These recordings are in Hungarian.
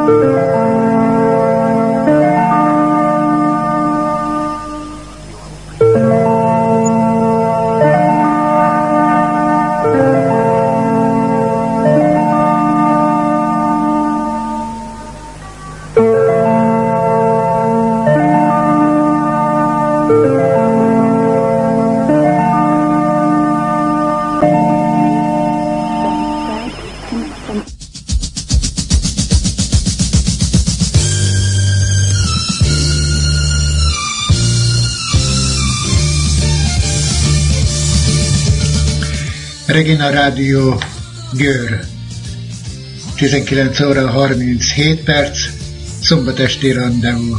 Regina Rádió, Győr. 19 óra 37 perc, szombat esti randevú.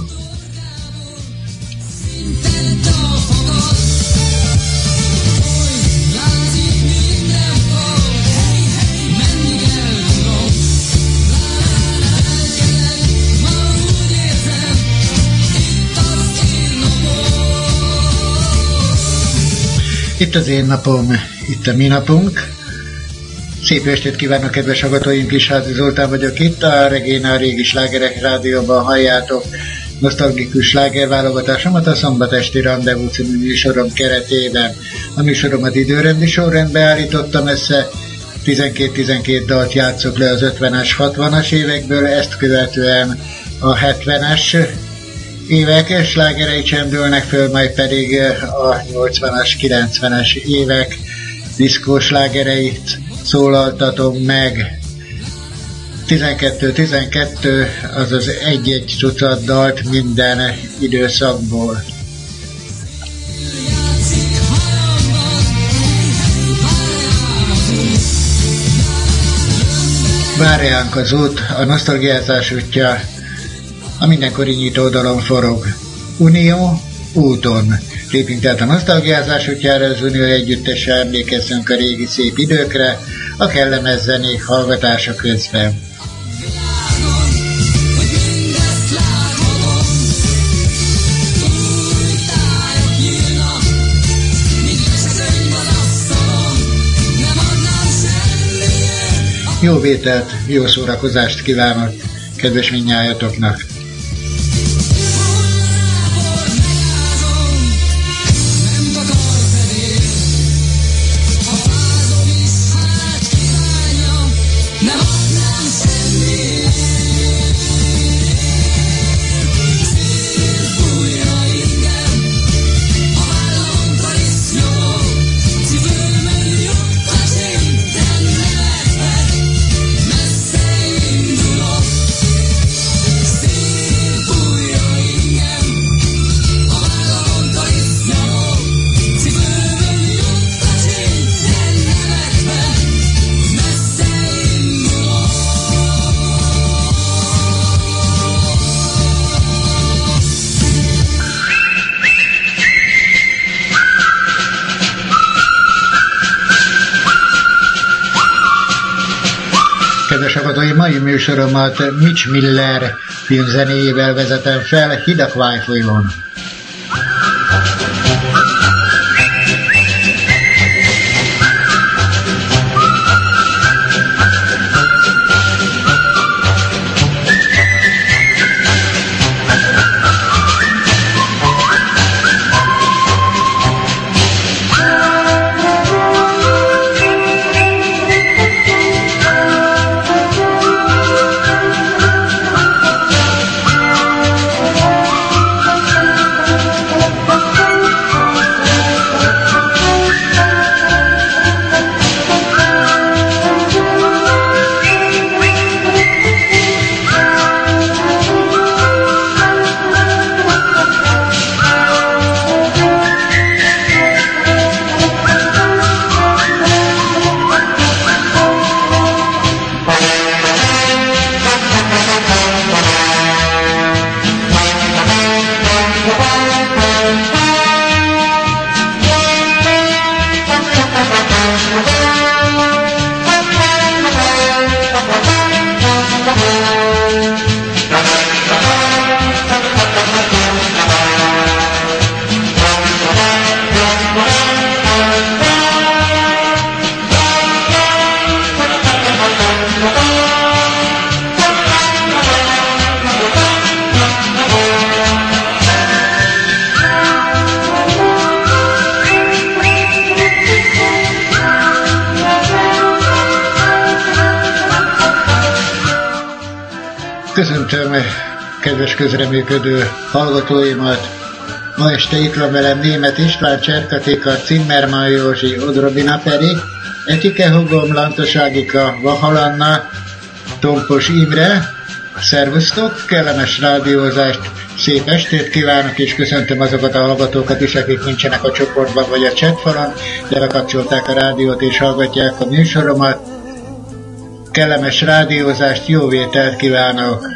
Itt az én napom, itt a mi napunk. Szép estét kívánok, kedves hallgatóim, Kisházi Zoltán vagyok itt, a Regina a Régi Slágerek Rádióban halljátok nosztalgikus slágerválogatásomat a Szombat esti Randevú című műsorom keretében. A műsoromat időrendi sorrendbe állítottam össze, 12-12 dalt játszok le az 50-es, 60-as évekből, ezt követően a 70-es évek slágerei csendülnek föl, majd pedig a 80-as, 90-es évek diszkós slágereit szólaltatom meg. 12-12, azaz egy-egy tucat dalt minden időszakból. Várjánk az út, a nosztalgiázás útja, a mindenkori nyitódalon forog. Unió úton. Lépjünk tehát a nosztalgiázás útjára, az Unió együttessel emlékezzünk a régi szép időkre, a kellemes zenék hallgatása közben. Jó vételt, jó szórakozást kívánok kedves mindnyájatoknak! Mai műsoromat Mitch Miller filmzenéjével vezetem fel, Hidakvály folyón. Köszöntöm kedves közreműködő hallgatóimat. Ma este itt van velem Németh István, Cserkatika, Zimmermann Józsi, Odrobina Feri, Etike Hugom, Lantos Ágika, Vahalanna, Tompos Imre. Szervusztok, kellemes rádiózást, szép estét kívánok, és köszöntöm azokat a hallgatókat is, akik nincsenek a csoportban vagy a chatfalon, de lekapcsolták a rádiót és hallgatják a műsoromat. Kellemes rádiózást, jó vételt kívánok!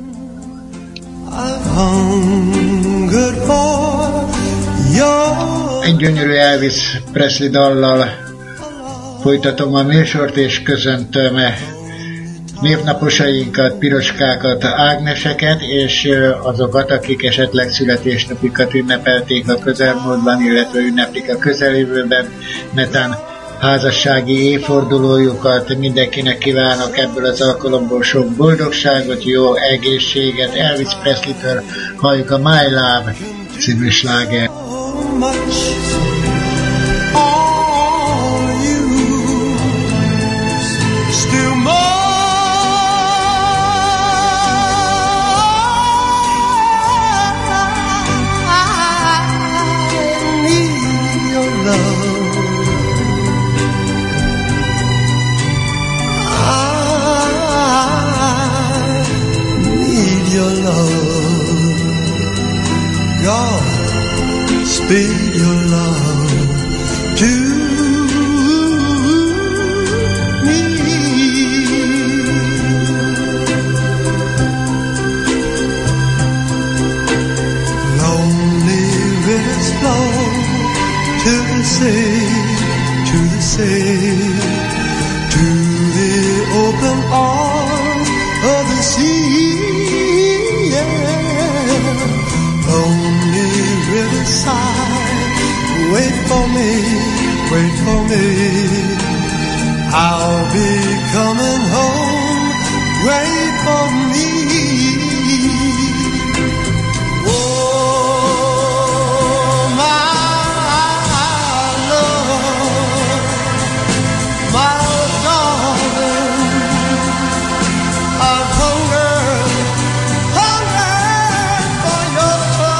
Egy gyönyörű Elvis Presley dallal folytatom a műsort, és köszöntöm névnaposainkat, Piroskákat, Ágneseket, és azokat, akik esetleg születésnapikat ünnepelték a közelmúltban, illetve ünneplik a közeljövőben, netán házassági évfordulójukat. Mindenkinek kívánok ebből az alkalomból sok boldogságot, jó egészséget. Elvis Presley-től halljuk a My Love című sláger. Speed your love to me. Lonely rivers flow to the sea, to the sea, to the open arms of the sea. Yeah. Lonely riverside, wait for me, wait for me. I'll be coming home, wait for me. Oh, my love, my darling, I've hungered for your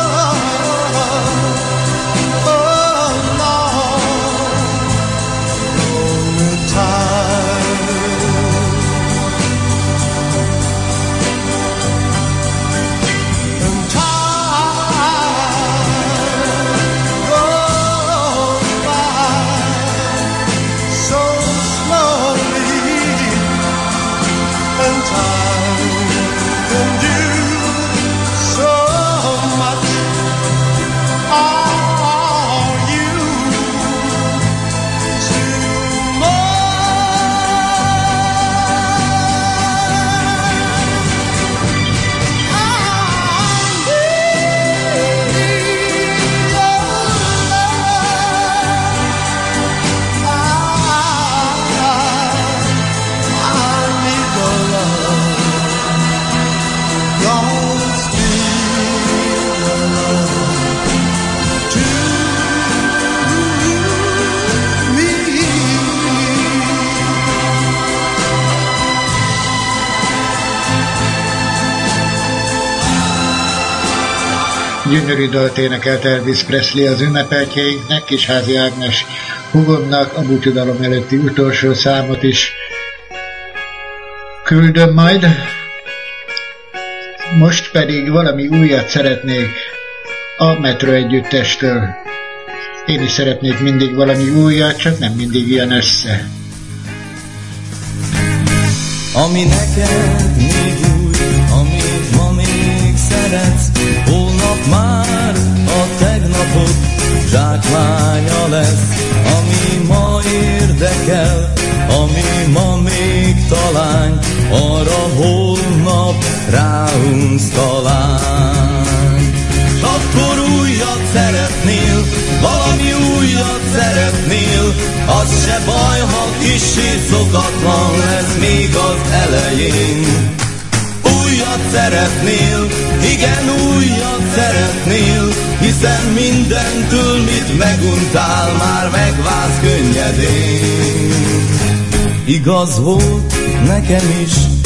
Gyönyörű dalt énekelt Elvis Presley az ünnepeltjeinknek, Kisházi Ágnes hugomnak, a búcsúdalom előtti utolsó számot is küldöm majd. Most pedig valami újat szeretnék a Metro együttestől. Én is szeretnék mindig valami újat, csak nem mindig jön össze. Ami neked még új, amit ma még szeretsz, holnap már a tegnapot zsákmánya lesz. Ami ma érdekel, ami ma még talány, arra holnap ráunsz talán. S akkor újat szeretnél, valami újat szeretnél, az se baj, ha kissé szokatlan lesz még az elején. Újat szeretnél, igen, újat szeretnél, hiszen mindentől, mit meguntál, már megválsz könnyedén. Igaz volt nekem is,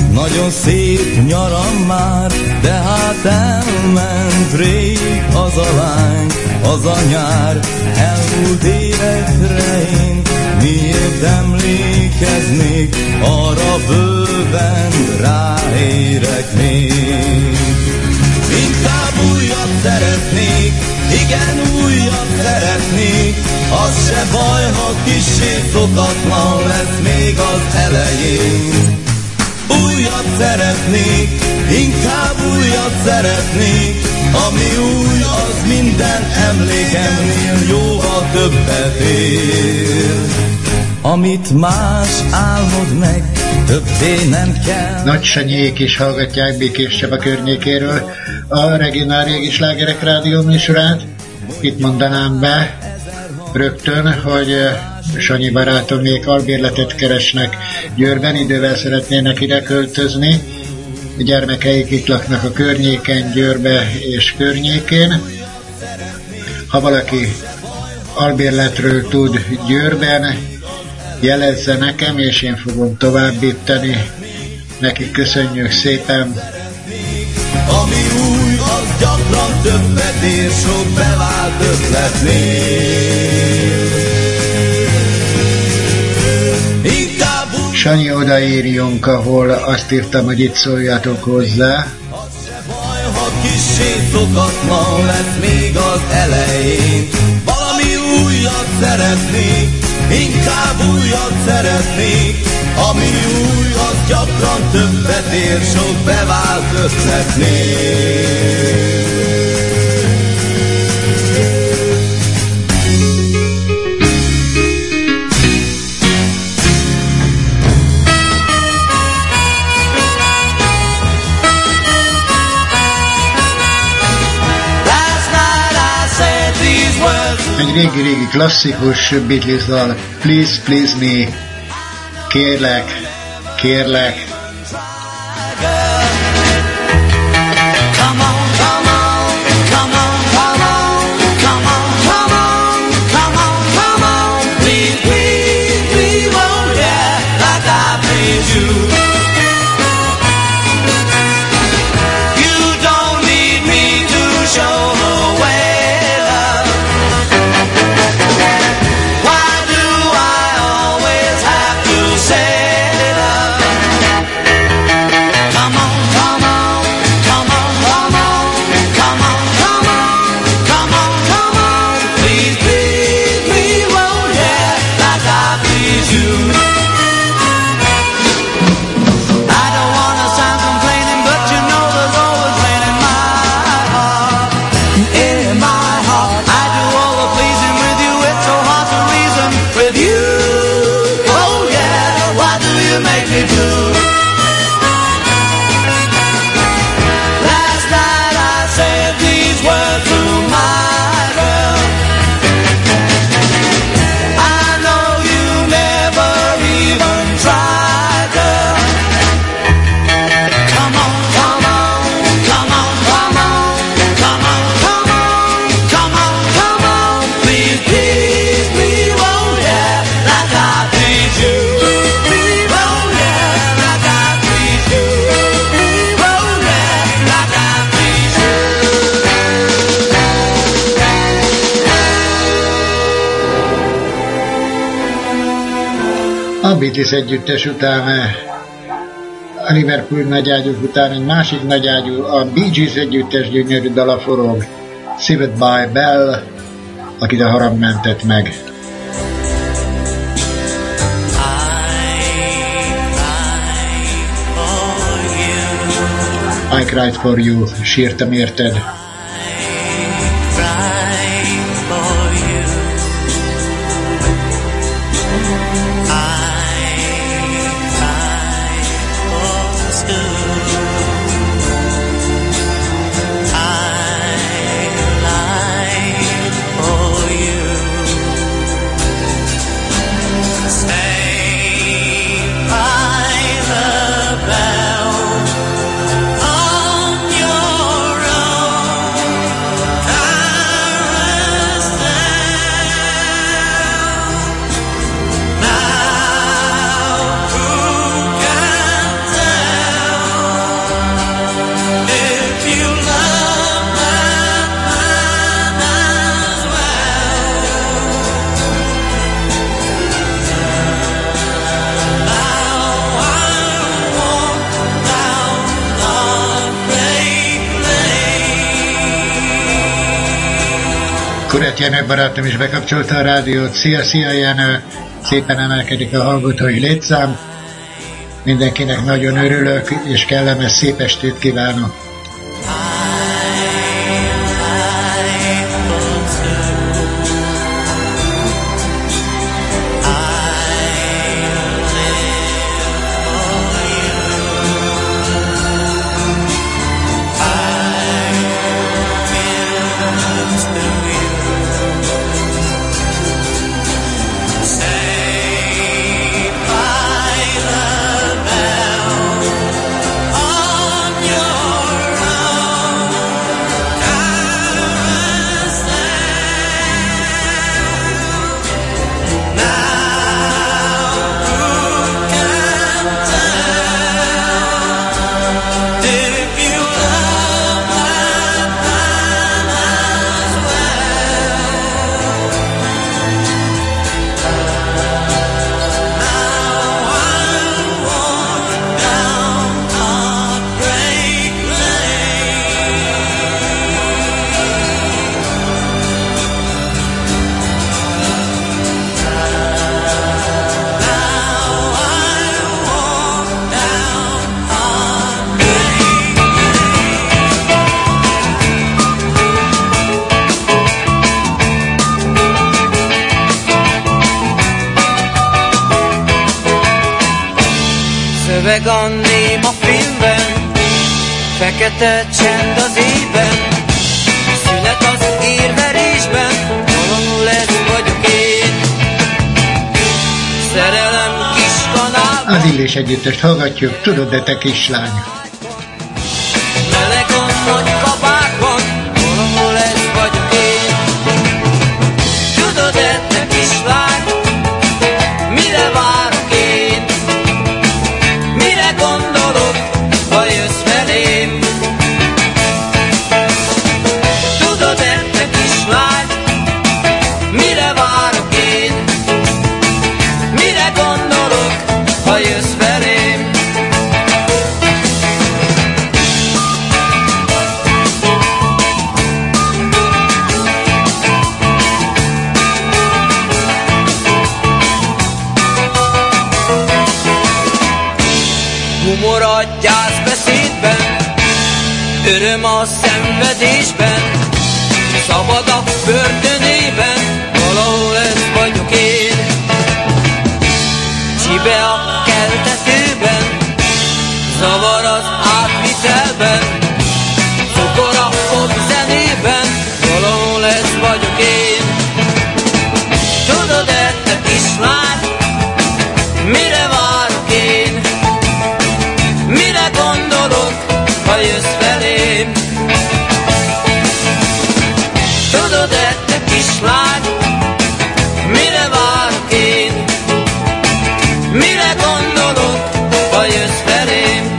nagyon szép nyaram már, de hát elment rég az a lány, az a nyár. Elmúlt évekre én miért emlékeznék, arra bőven ráérek még. Inkább újat szeretnék, igen, újat szeretnék, az se baj, ha kissé szokatlan lesz még az elején. Újat szeretnék, inkább újat szeretnék, ami új, az minden emlékemnél jóval többet ér. Amit más álmod meg, többé nem kell. Nagy Sanyék is hallgatják Békés Csaba környékéről a Regionál Régi Slágerek rádió műsorát. Itt mondanám be rögtön, hogy Sanyi barátomék albérletet keresnek Győrben, idővel szeretnének ide költözni. A gyermekeik itt laknak a környéken, Győrbe és környékén. Ha valaki albérletről tud Győrben, jelezze nekem, és én fogom továbbítani. Nekik köszönjük szépen. Ami új, az gyakran többet ér, sok bevált ötletnél. Sanyi, odaírjunk, ahol azt írtam, hogy itt szóljatok hozzá. Az se baj, ha kissé szokatlan lesz még az elején. Valami újat szeretnék, inkább újat szeretnék. Ami új, az gyakran többet ér, sok bevált ötletnél. Egy régi klasszikus Beatles-dal, Please Please Me, kérlek, kérlek. A Beatles együttes után, a Liverpool nagyágyúk után egy másik nagyágyú, a Bee Gees együttes gyönyörű dala forog, Saved by Bell, akit a harang mentett meg. I cried for you, sírtam érted. On your own. Kurát Jenő barátom is bekapcsolta a rádiót. Szia Jenő! Szépen emelkedik a hallgatói létszám. Mindenkinek nagyon örülök, és kellemes szép estét kívánok! Szöveg a néma filmben, fekete csend az ében, szünet az érverésben, valahol ez vagyok én. Szerelem kis kanálban. Az Illés együttest hallgatjuk, tudod, de te kislány. Meleg a nagy kabátban, valahol ez vagyok én. Tudod, de te kislány, mire várok én? Mire gondolok, ha jössz felém? Tudod-e, te kislány, mire várok én? Mire gondolok, ha jössz felém? Humor a gyászbeszédben, öröm a szenvedésben, szabad a börtönében, valahol ez vagyok én. Csibe a keltetőben, zavar az átvitelben, cukor a popzenében, valahol ez vagyok én. Tudod-e, te kislány, mire várok én? Mire gondolok, ha jössz felém? Tudod-e, te kislány, mire várok én? Mire gondolok, ha jössz felém?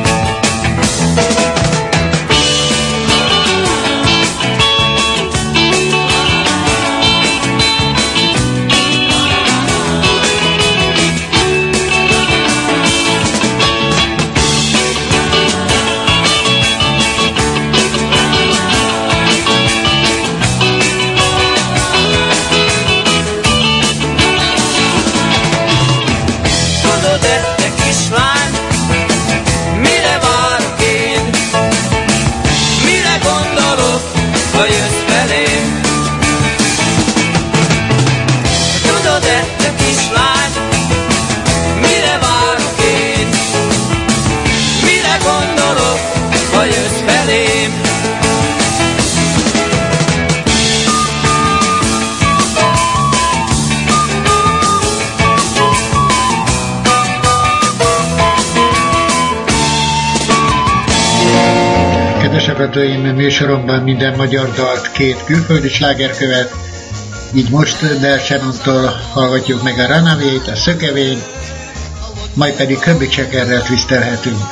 Hallgatóim, műsoromban minden magyar dalt, két külföldi sláger követ, így most Del Shannontól hallgatjuk meg a Runaway-t, a Szökevény, majd pedig Köbbi Csekerrel twisztelhetünk.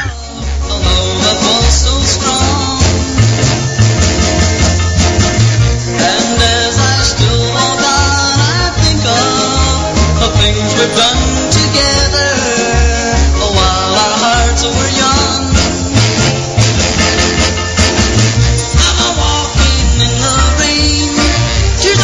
You're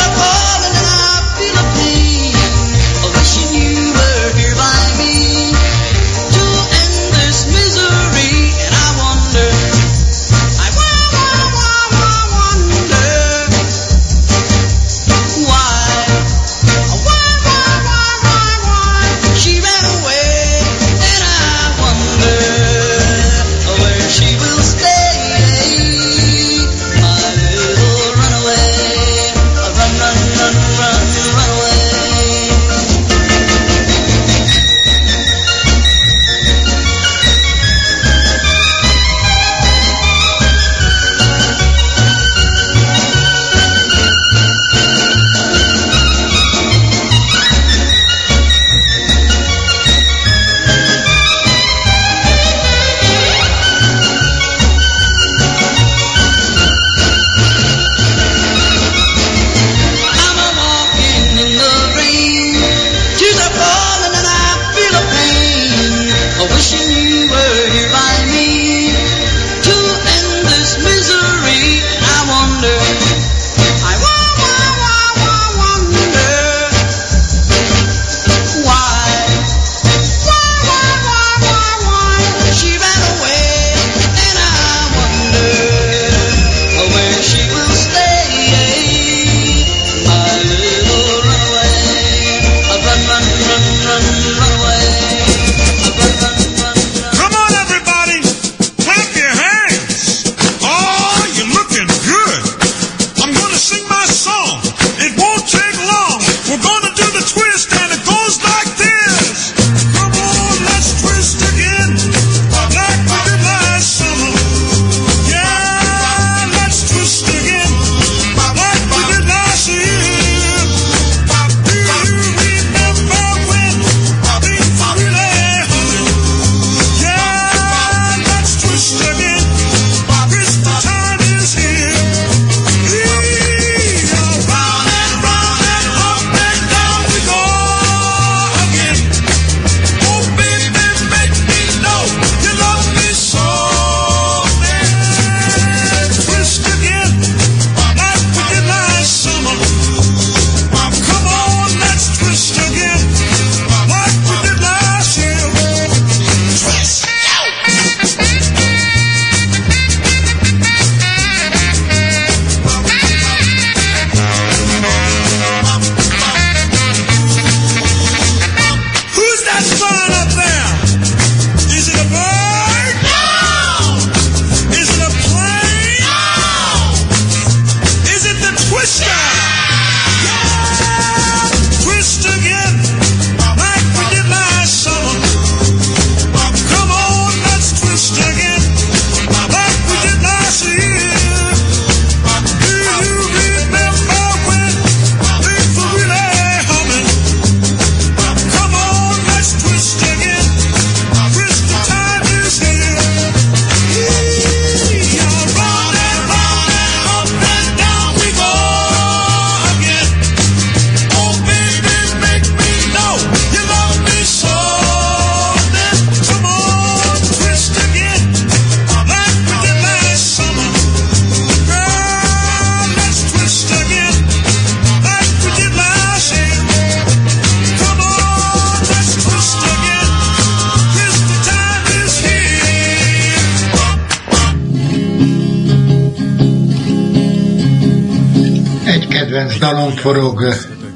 kedvenc dalom forog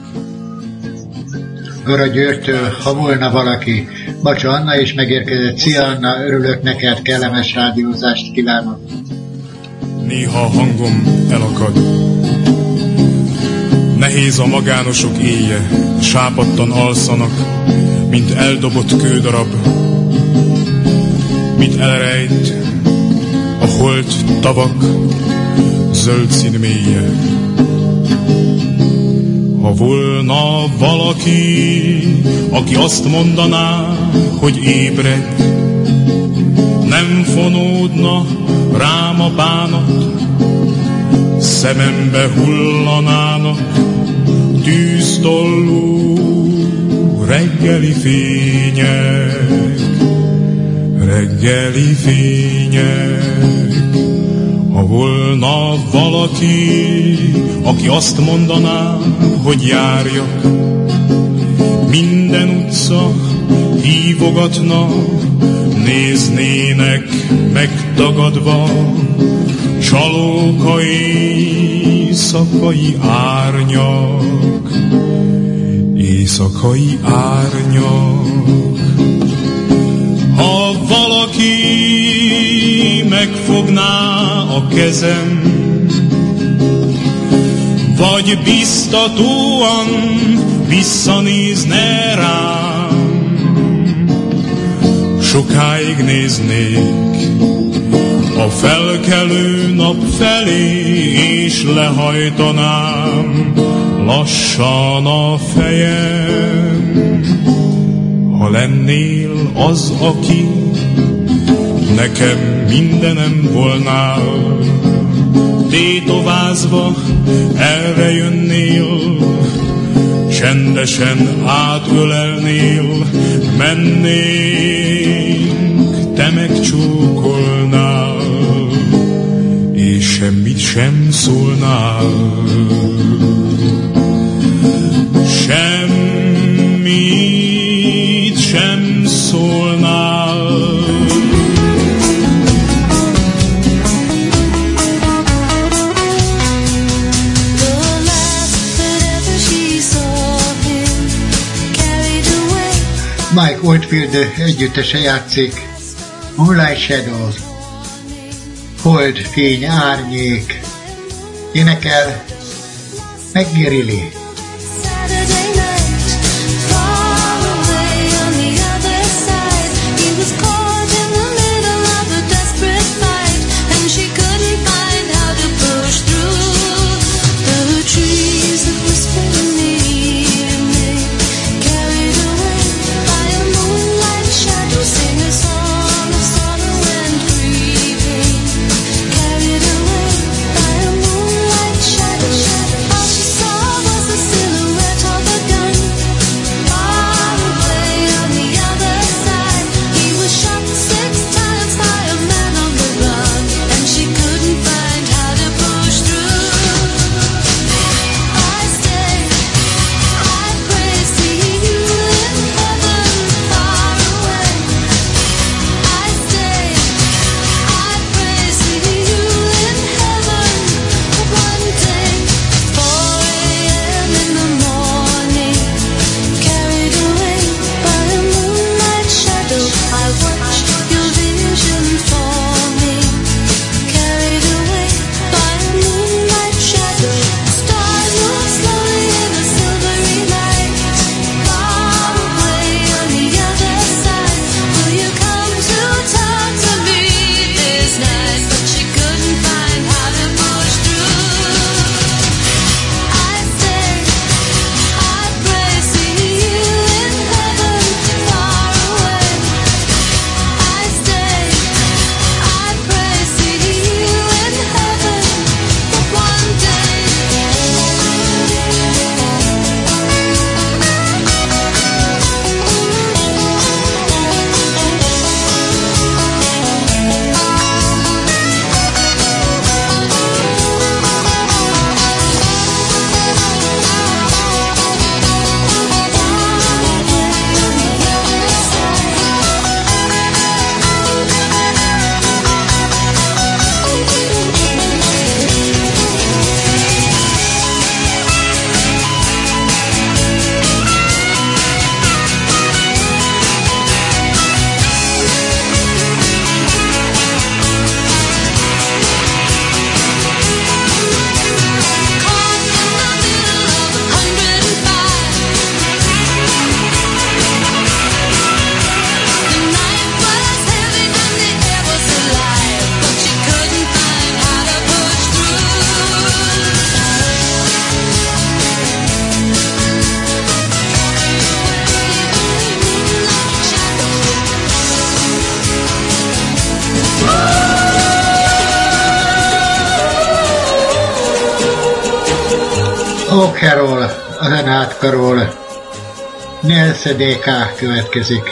Gara Györgytől, Ha volna valaki. Bacsa Anna is megérkezett. Szia Anna, örülök neked, kellemes rádiózást kívánok. Néha a hangom elakad. Nehéz a magánosok éje, sápadtan alszanak, mint eldobott kődarab, mit elrejt a holt tavak zöld szín mélye. Ha volna valaki, aki azt mondaná, hogy ébredj, nem fonódna rám a bánat, szemembe hullanának tűztollú reggeli fények, reggeli fények. Ha volna valaki, aki azt mondaná, hogy járjak, minden utca hívogatna, néznének megtagadva csalóka éjszakai árnyak, éjszakai árnyak. Ha valaki megfogná a kezem, vagy biztatóan visszanézne rám, sokáig néznék a felkelő nap felé, és lehajtanám lassan a fejem. Ha lennél az, aki nekem mindenem volnál, tétovázva erre jönnél, csendesen átölelnél, mennénk, te megcsókolnál, és semmit sem szólnál. Semmit sem szólnál. Mike Oldfield együttese játszik. Moonlight Shadows, Hold, fény, árnyék. Énekel Maggie Reilly. All she saw was the Oh Carol, a Renát Karol, Nelsze DK következik.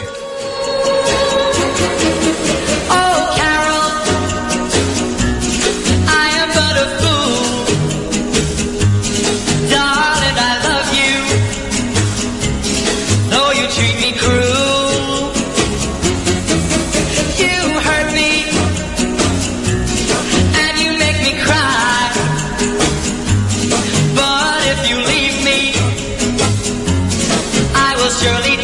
Surely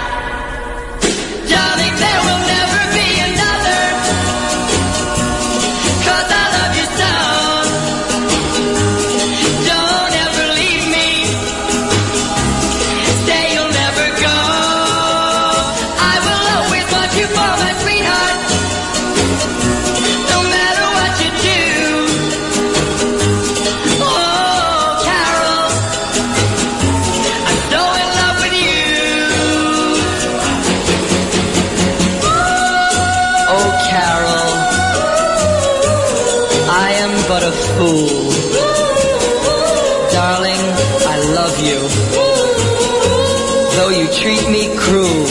fool. Darling, I love you, though you treat me cruel.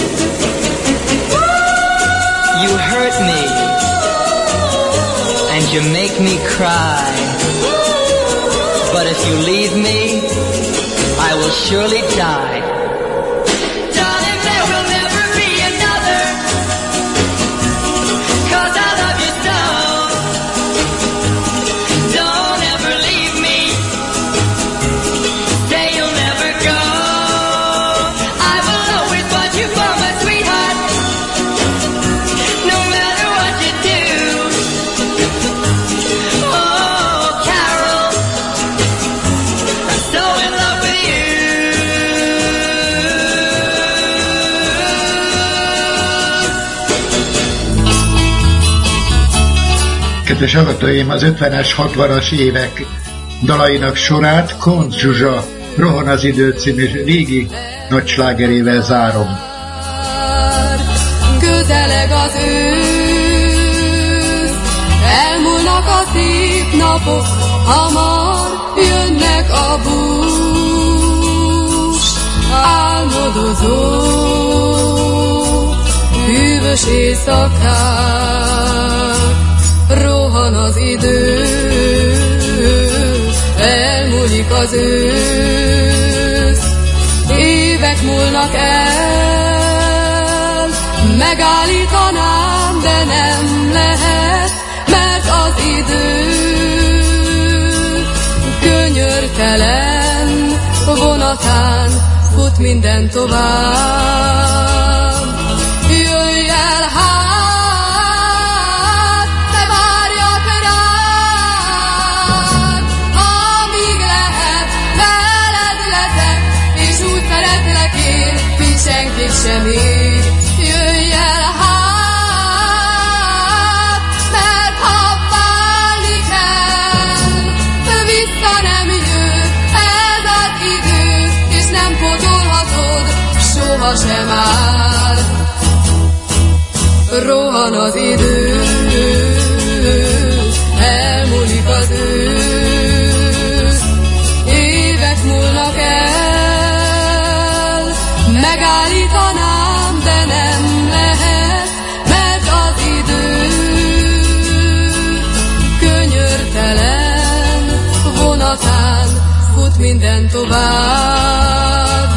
You hurt me, and you make me cry. But if you leave me, I will surely die. Darling, there will never be another, 'cause I love you so. Don't ever leave me, say you'll never go. I will always want you for my sweetheart, no matter what you do. Oh, Carol, I'm so in love with you. Kedves hallgatóim, az 50-es, 60-as évek dalainak sorát Koncz Zsuzsa Rohan az idő című régi nagy slágerével zárom. Közeleg az ősz, elmúlnak a szép napok, hamar jönnek a bús. Álmodozó, hűvös éjszakák, rohan az idő, elmúlik az ősz, évek múlnak el, megállítanám, de nem lehet, mert az idő könyörtelen vonatán fut minden tovább. Jöjj el hát, te várjak rád, amíg lehet, veled leszek, és úgy szeretlek én, mint senkit sem ér. Jöjj el hát, mert ha válni kell, vissza nem jön ez az idő, és nem pótolhatod, sohasem áll. Rohan az idő, elmúlik az ősz, évek múlnak el, megállítanám, de nem lehet, mert az idő könyörtelen vonatán fut minden tovább.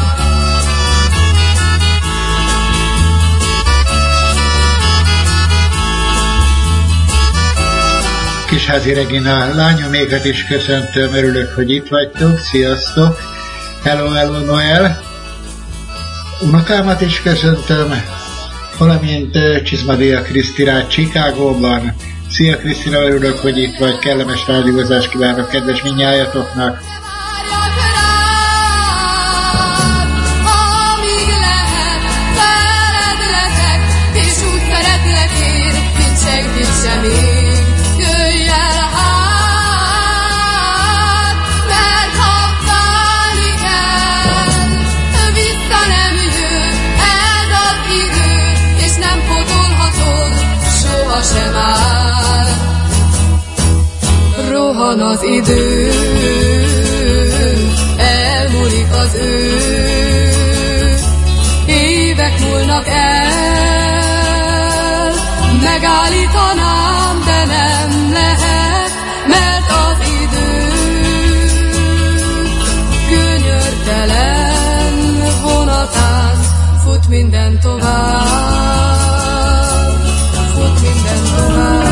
Kisházi Regina lányomékat is köszöntöm, örülök, hogy itt vagytok, sziasztok! Hello, hello, Noel! Unokámat is köszöntöm, valamint Csizmadia Krisztinát Chicagóban. Szia Krisztina, örülök, hogy itt vagy, kellemes rádiózást kívánok kedves mindnyájatoknak! Sem áll. Rohan az idő, idő. Évek múlnak el, megállítanám, de nem lehet, mert az idő könyörtelen vonatán fut minden tovább, fut minden tovább.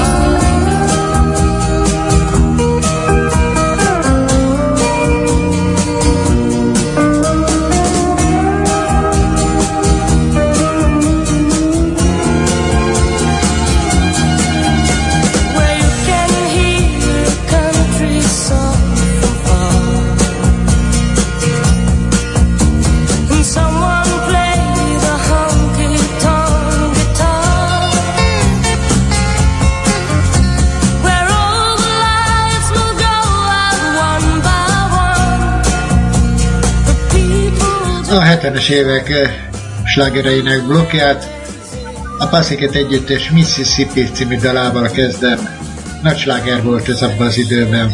A 70-es évek slágereinek blokkját a Pussycat együttes Mississippi című dalával kezdem. Nagy sláger volt ez abban az időben.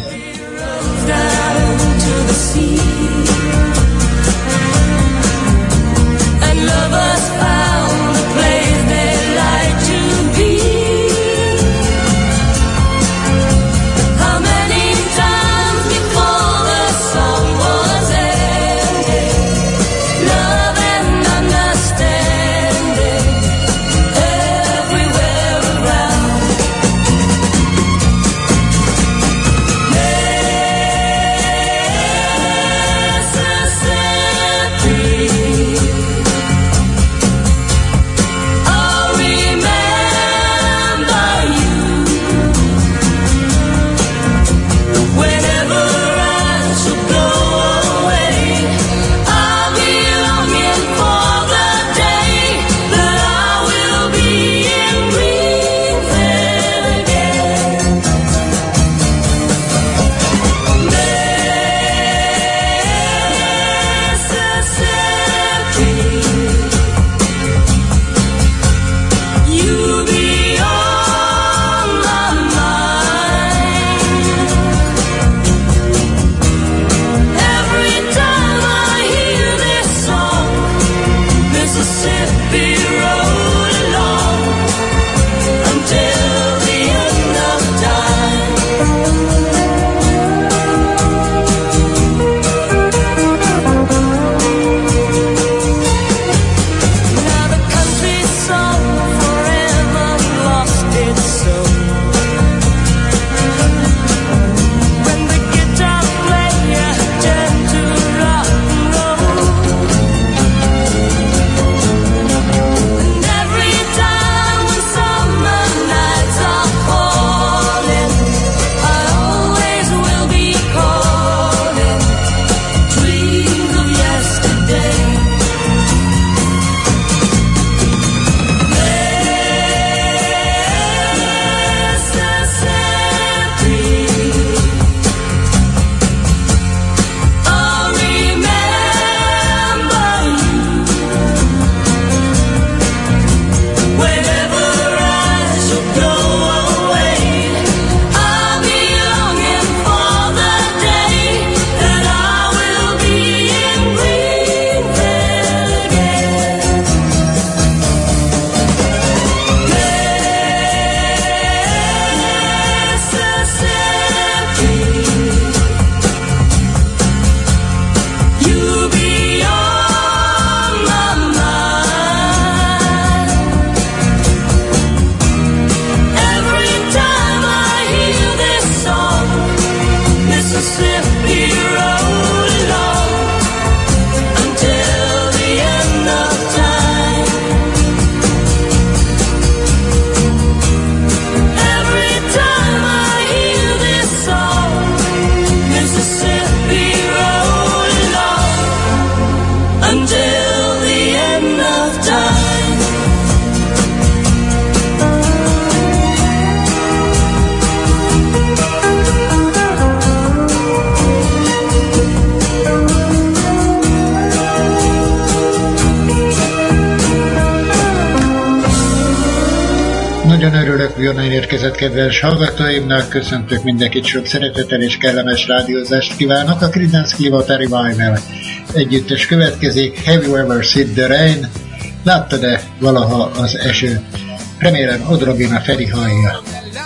Nagyon örülök, hogy onnan érkezett kedves hallgatóimnak, köszöntök mindenkit, sok szeretettel és kellemes rádiózást kívánok. A Creedence Clearwater Revival együttes következik, Have You Ever Seen the Rain? Láttad-e valaha az esőt? Remélem Odd Robin a Feri hallja.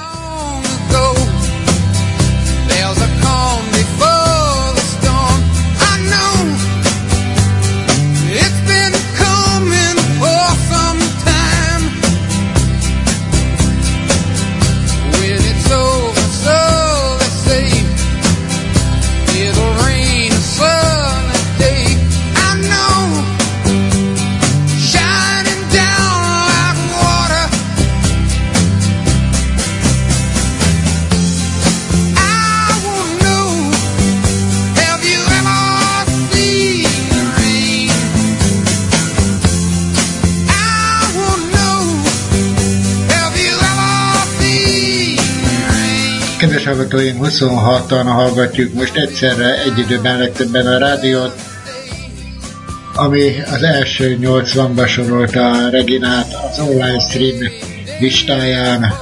Kedves hallgatóim, 26-an hallgatjuk most egyszerre egy időben legtöbben a rádiót, ami az első 80-ba sorolta a Reginát az online stream listáján.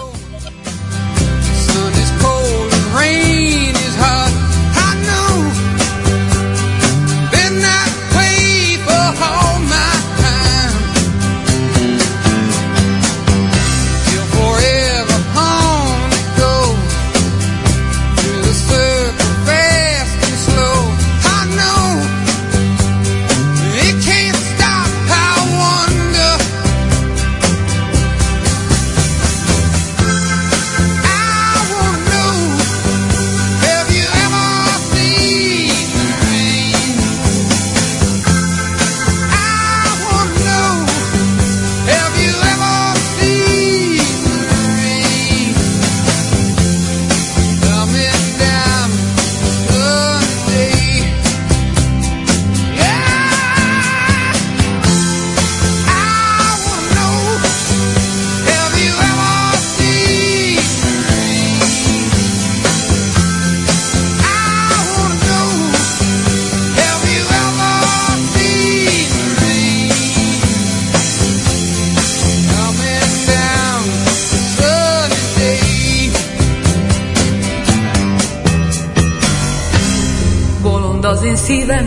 Szívem,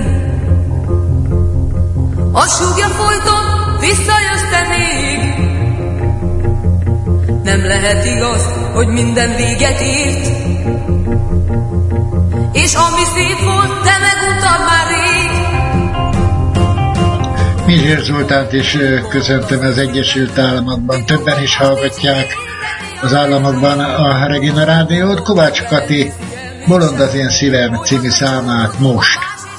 a súgja folyton, visszajössz-e még? Nem lehet igaz, hogy minden véget ért, és ami szép volt, te meguntad már rég. Mizsér Zoltánt is köszöntöm az Egyesült Államokban, többen is hallgatják az államokban a Regina Rádiót. Kovács Kati Bolond az én szívem című számát most.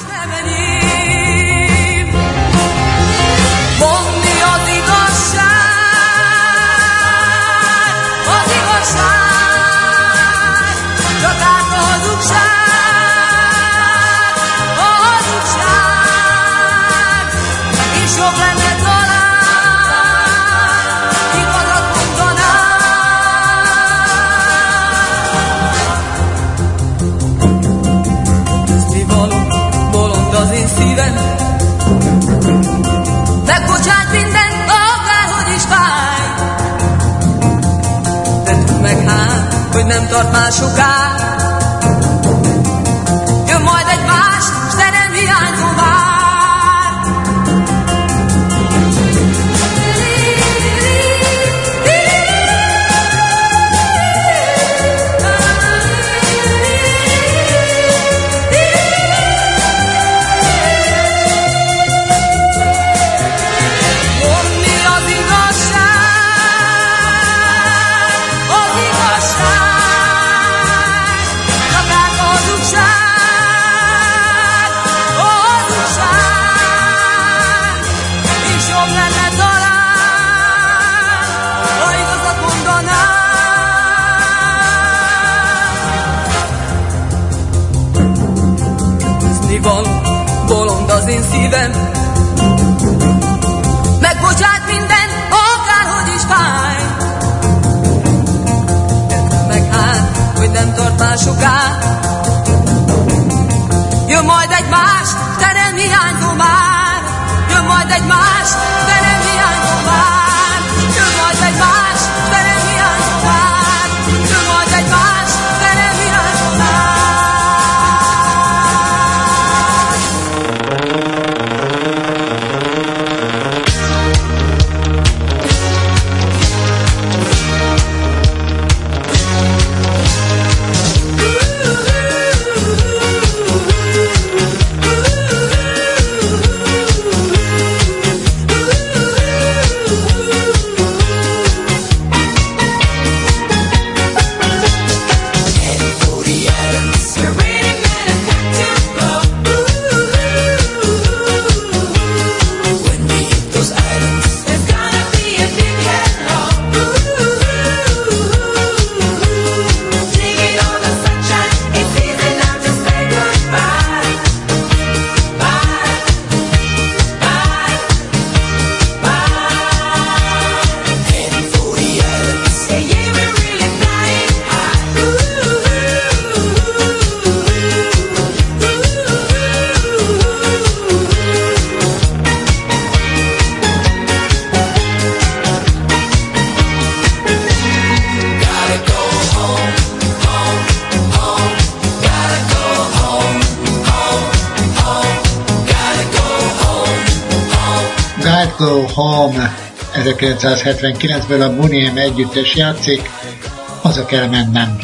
Megbocsát mindent, akárhogy is fáj, de tudd meg hát, hogy nem tart már soká. Jön majd egy más, s te nem hiányzol már. Bolond az én szívem, megbocsát minden, akárhogy is fáj. Tudd meg hát, hogy nem tart már soká. Jön majd egy más, te nem hiányzol már. Jön majd egy más, te nem hiányzol már. Jön majd egy más, te nem hiányzol már. Home 1979-ből a Boney M együttes játszik, haza kell mennem.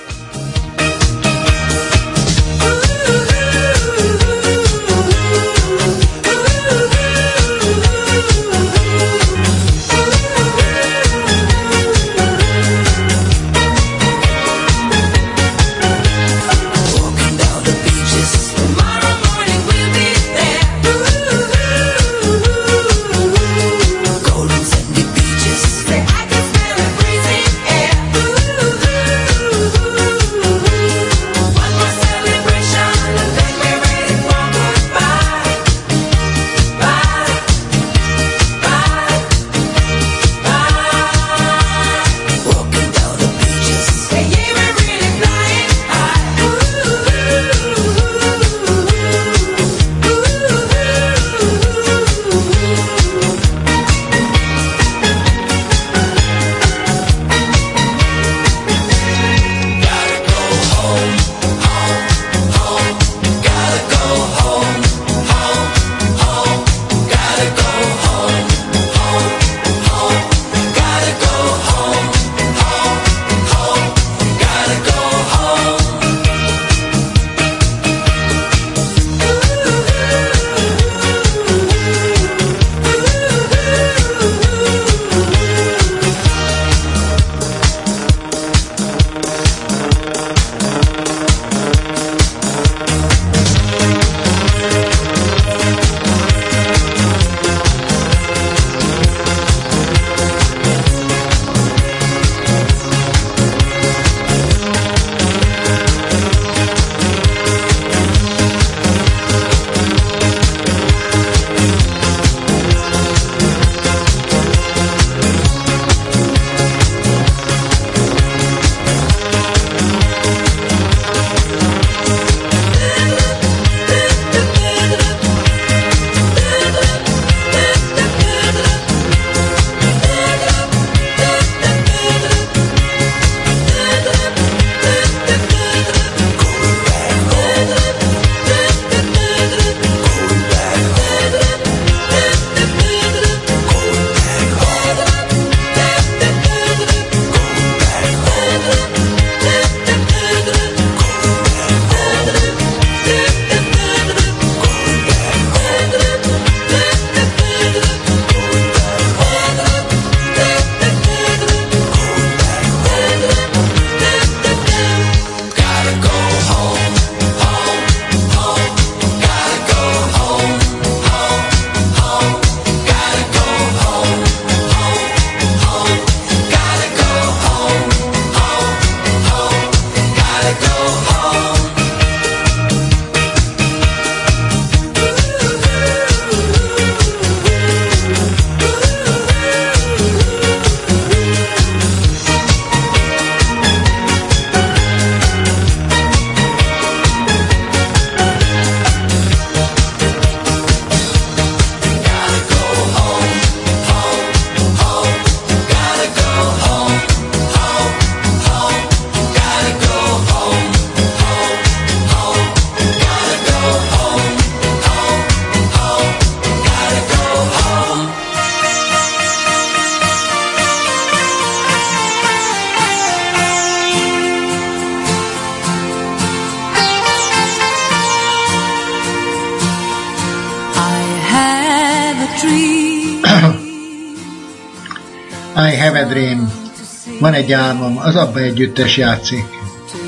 I have a dream. Van egy álmom, az ABBA együttes játszik. To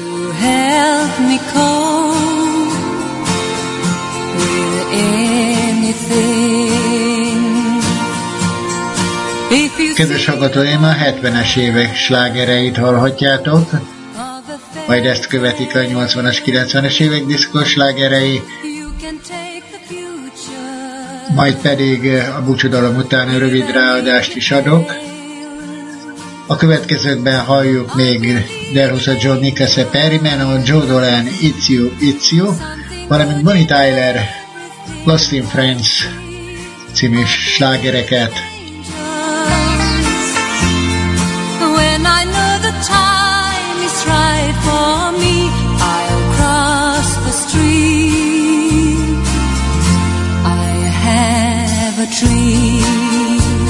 help me cope with anything. Kedves hallgatóim, a 70-es évek slágereit hallhatjátok, majd ezt követik a 80-as, 90-es évek diszkos slágerei, majd pedig a búcsúdalom után rövid ráadást is adok. A következőkben halljuk még Delhusa John Nicholson, Perryman, Joe Dolan, It's You, It's You, valamint Bonnie Tyler, Lost in Friends című slágereket. When I know the time is right for me, I'll cross the street. I have a dream.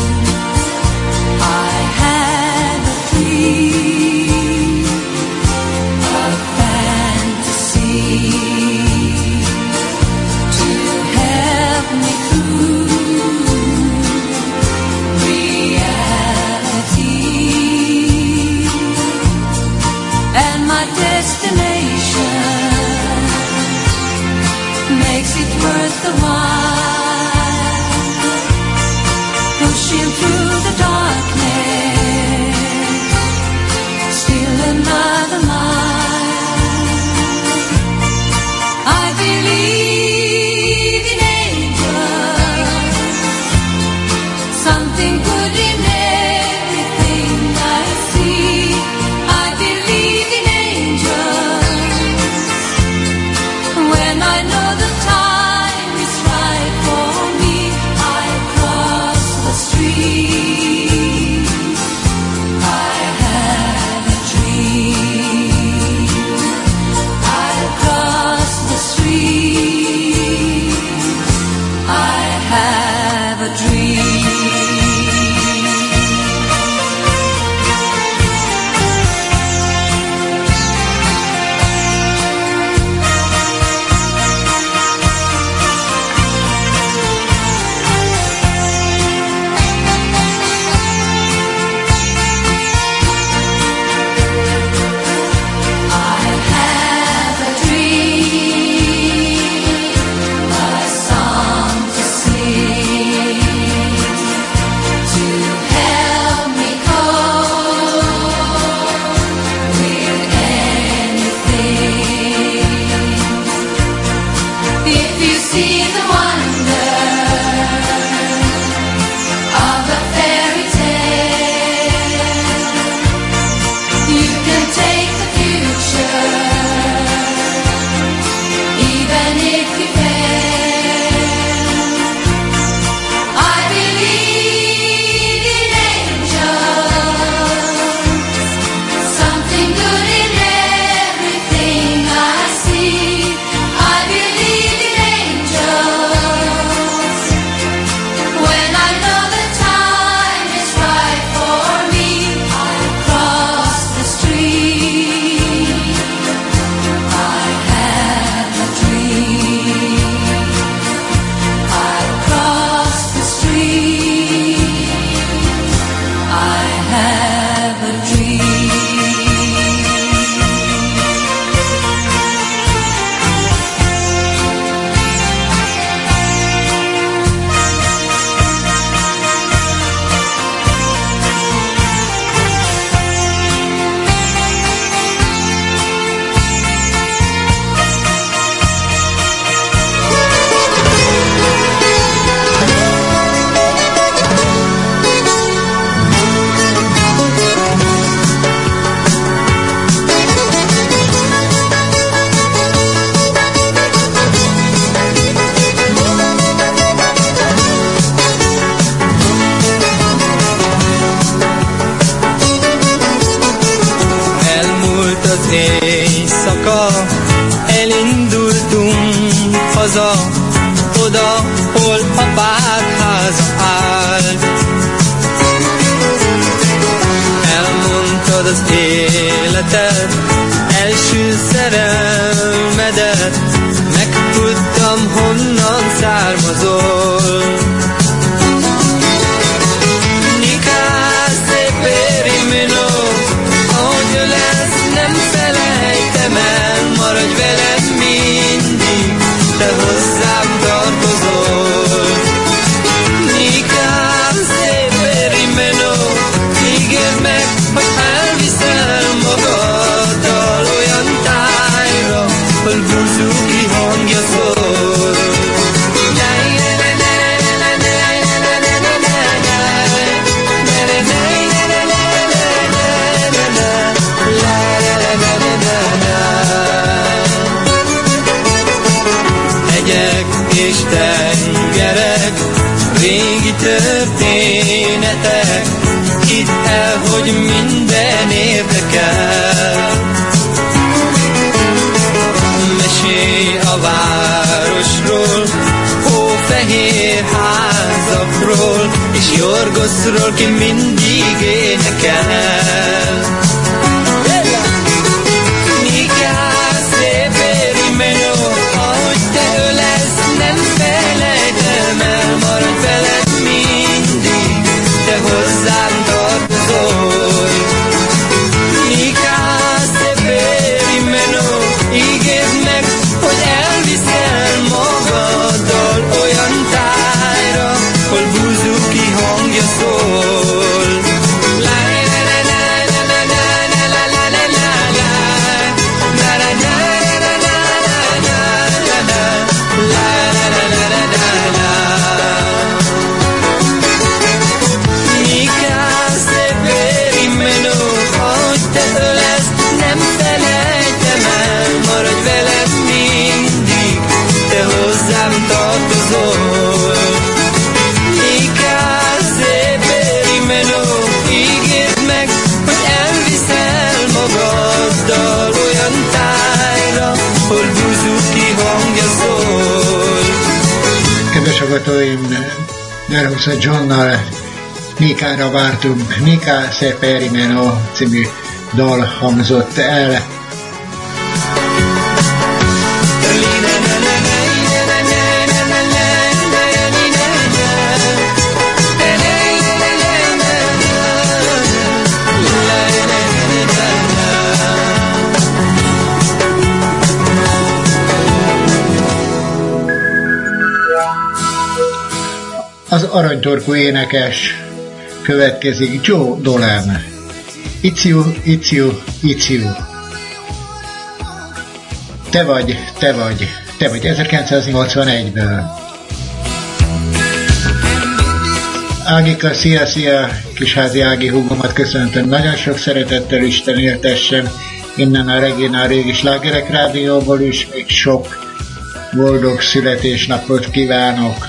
éjszaka, elindultunk haza, oda, hol apád háza állt. Elmondtad az életed, első szerelmedet, megtudtam, honnan származol. Nikász Périmino, ahogy lesz, nem felejtem el, maradj velem mindig, te hozzám tartozol. Nikász Périmino, ígérd meg, hogy elviszel magaddal olyan tájra, hol búzuki hangja szól. Hegyek és tengerek, régi történetek, hidd el, hogy minden érdekel. Mesélj a városról, hófehér házakról, és Jorgoszról, ki mindig énekel. Nikász Périmeno, ahogy te ölelsz, nem felejtem el, maradj veled mindig, te hozzám tartozol. Nikász Périmeno, ígérd meg, hogy elviszel magaddal olyan tájra, hol búzuki hangja szól. Kedves hallgatóim, Nervusa Johnnal Nikára vártunk. Nika se Périmeno című dal hangzott el. Az aranytorkú énekes következik, Joe Dolan. It's you, it's you, it's you. Te vagy, te vagy, te vagy, 1981-ből. Ágika, szia, szia, kisházi Ági húgomat köszöntöm. Nagyon sok szeretettel, Isten éltessen. Innen a Regina Régi Slágerek Rádióból is még sok boldog születésnapot kívánok.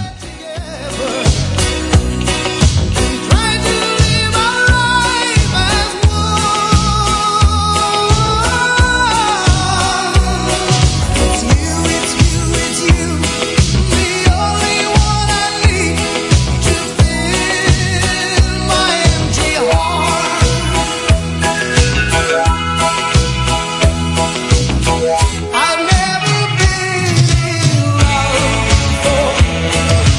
I've never been in love before.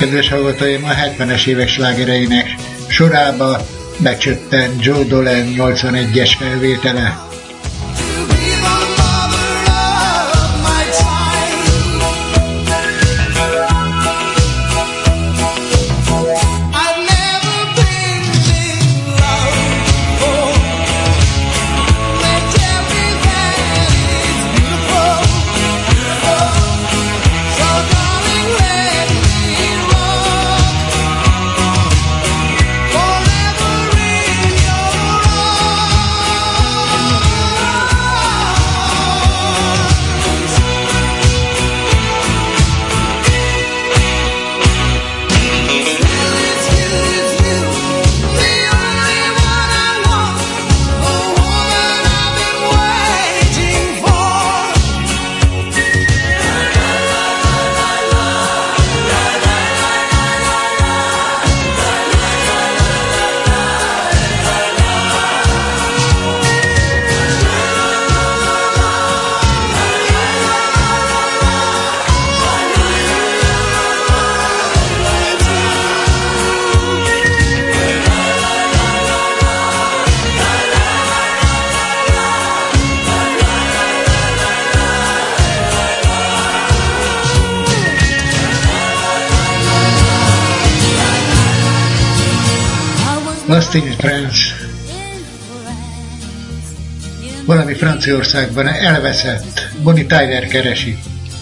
Kedves hallgatóim, a 70-es évek slágereinek sorába becsöppent Joe Dolan 81-es felvétele. Lost in France. Valami Franciaországban elveszett. Bonnie Tyler keresi.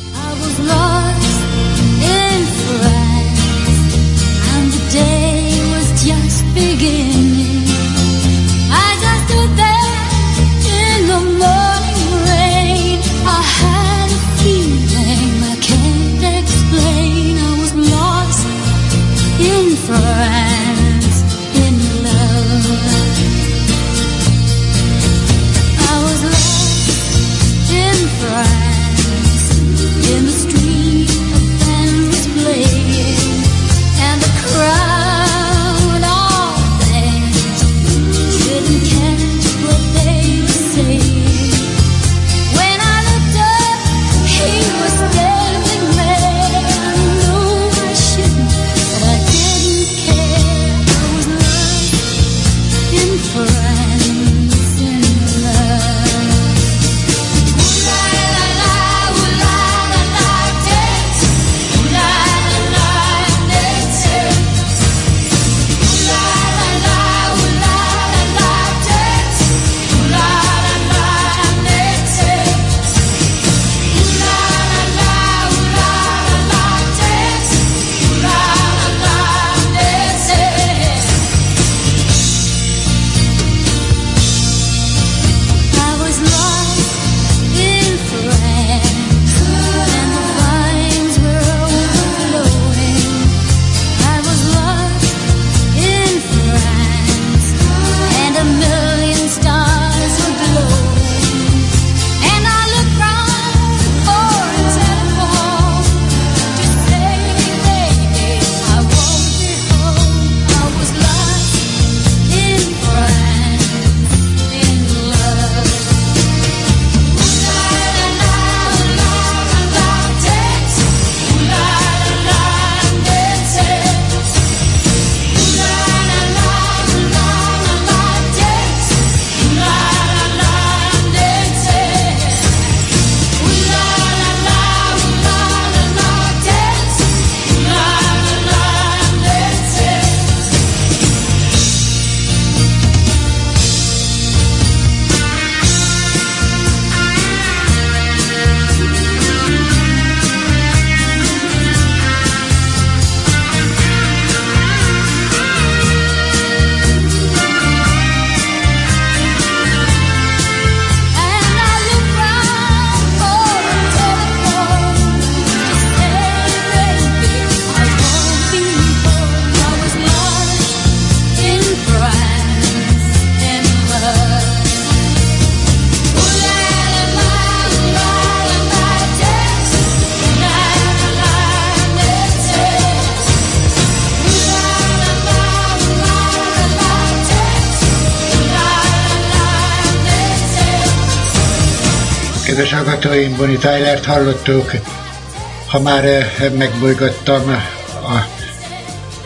Kedves hallgatóim, Bonnie Tylert hallottuk. Ha már megbolygattam a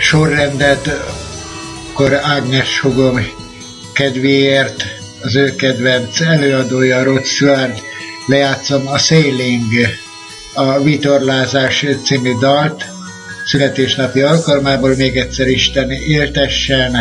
sorrendet, akkor Ágnes húgom kedvéért az ő kedvenc előadója Rod Stewart lejátszom a Sailing, a Vitorlázás című dalt születésnapi alkalmából. Még egyszer Isten éltessen.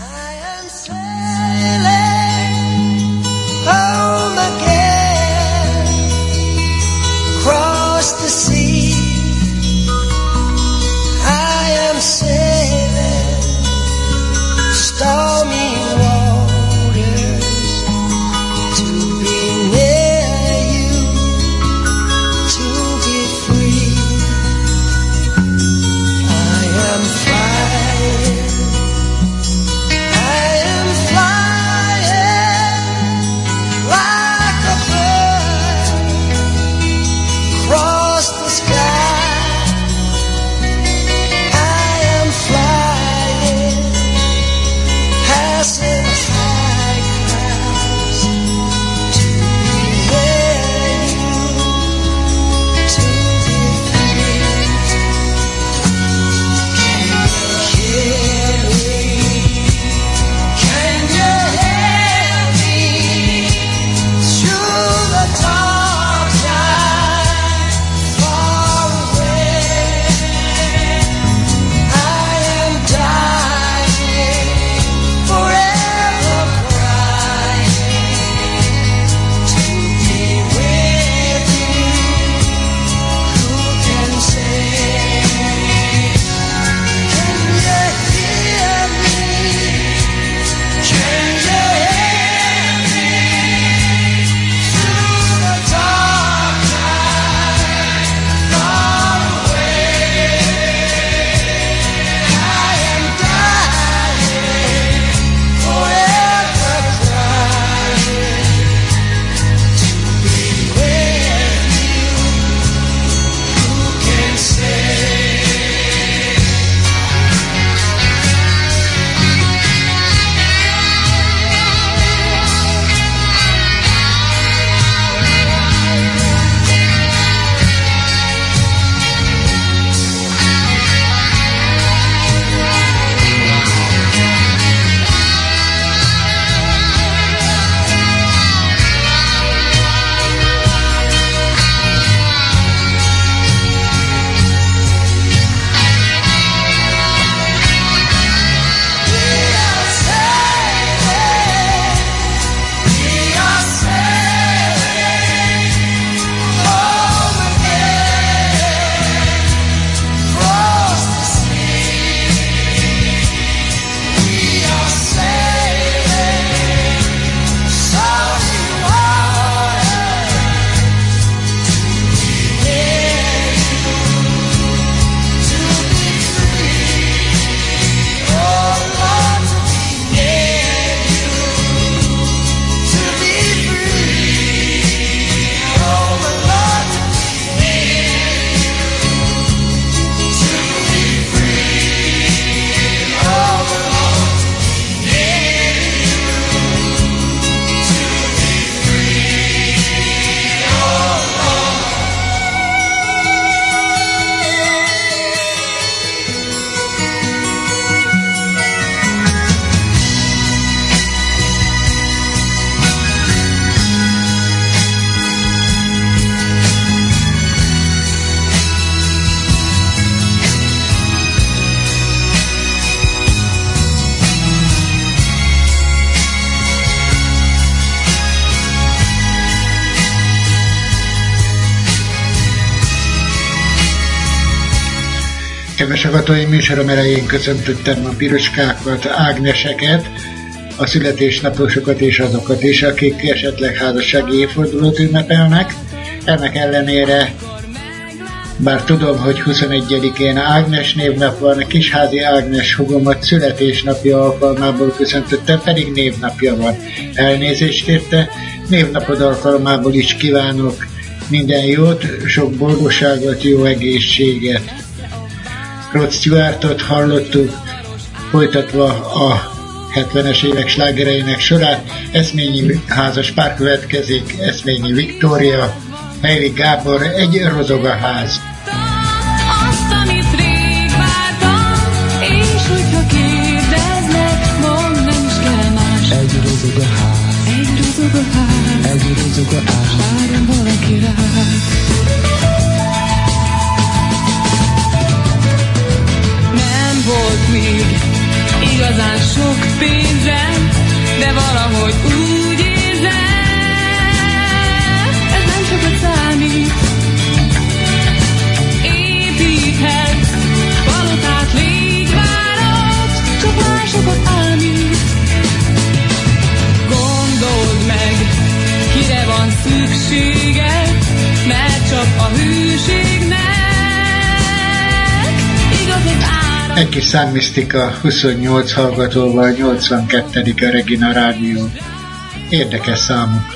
Kedves hallgatóim, műsorom elején köszöntöttem a piroskákat, Ágneseket, a születésnaposokat és azokat is, akik esetleg házassági évfordulót ünnepelnek. Ennek ellenére, bár tudom, hogy 21-én Ágnes névnap van, Kisházi Ágnes húgomat születésnapja alkalmából köszöntöttem, pedig névnapja van. Elnézést érte, névnapod alkalmából is kívánok minden jót, sok boldogságot, jó egészséget. Rod Stewartot hallottuk, folytatva a 70-es évek slágereinek sorát. Eszményi házas pár következik, Eszményi Viktória, Helyri Gábor, Egy rozog a ház. Azt, amit rég vártam, és rizog a ház, egy rizog a ház, várjon valaki rá. Nem volt még igazán sok pénzem, de valahogy úgy érzem, ez nem sokat számít. Építhet palotát, légvárat, csak másokat ámít. Gondold meg, kire van szükséged, mert csak a hűségnek igaz az ára. Egy kis számmisztika, 28 hallgatóval, 82. a Regina Rádió. Érdekes számuk.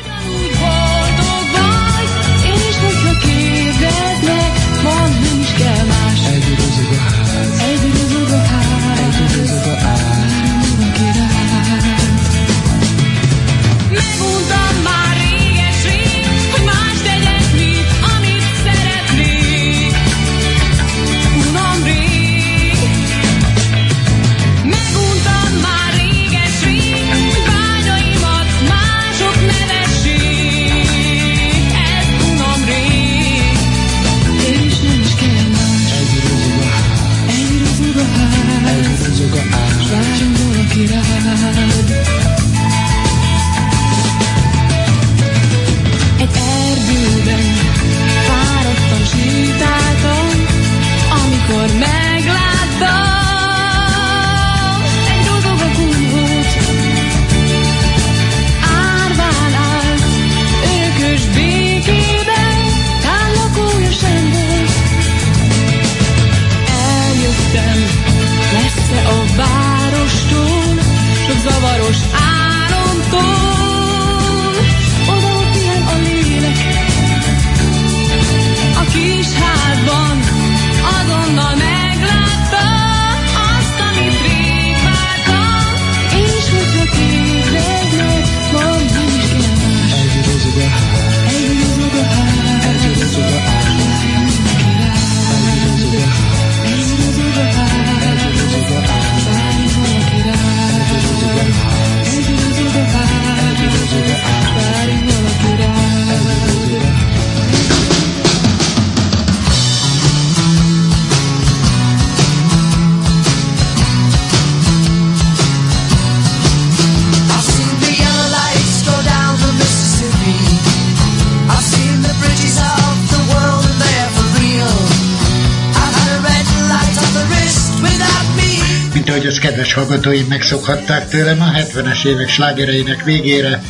Hogy ezt kedves hallgatóim megszokhatták tőlem, a 70-es évek slágereinek végére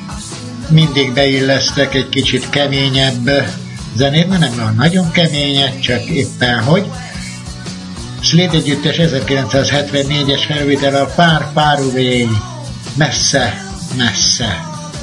mindig beillesztek egy kicsit keményebb zenét, mert nem olyan nagyon kemények, csak éppen hogy. Slade együttes 1974-es felvétel a Far Far Away, messze, messze.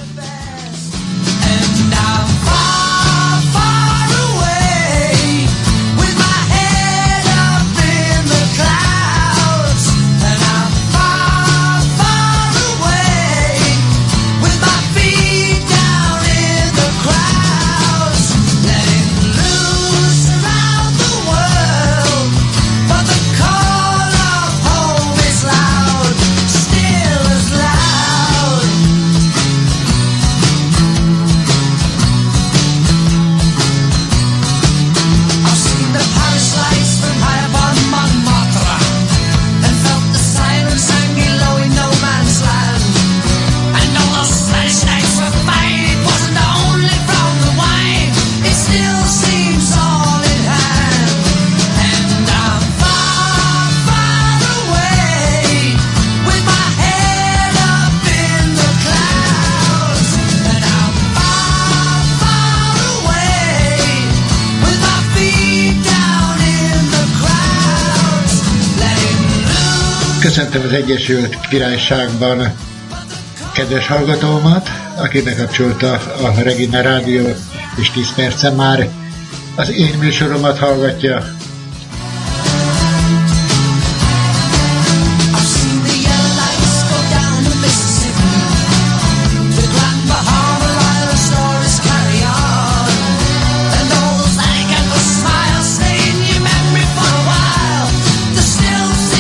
Köszöntöm az Egyesült Királyságban kedves hallgatómat, aki bekapcsolta a Regina Rádiót, és 10 percen már az én műsoromat hallgatja.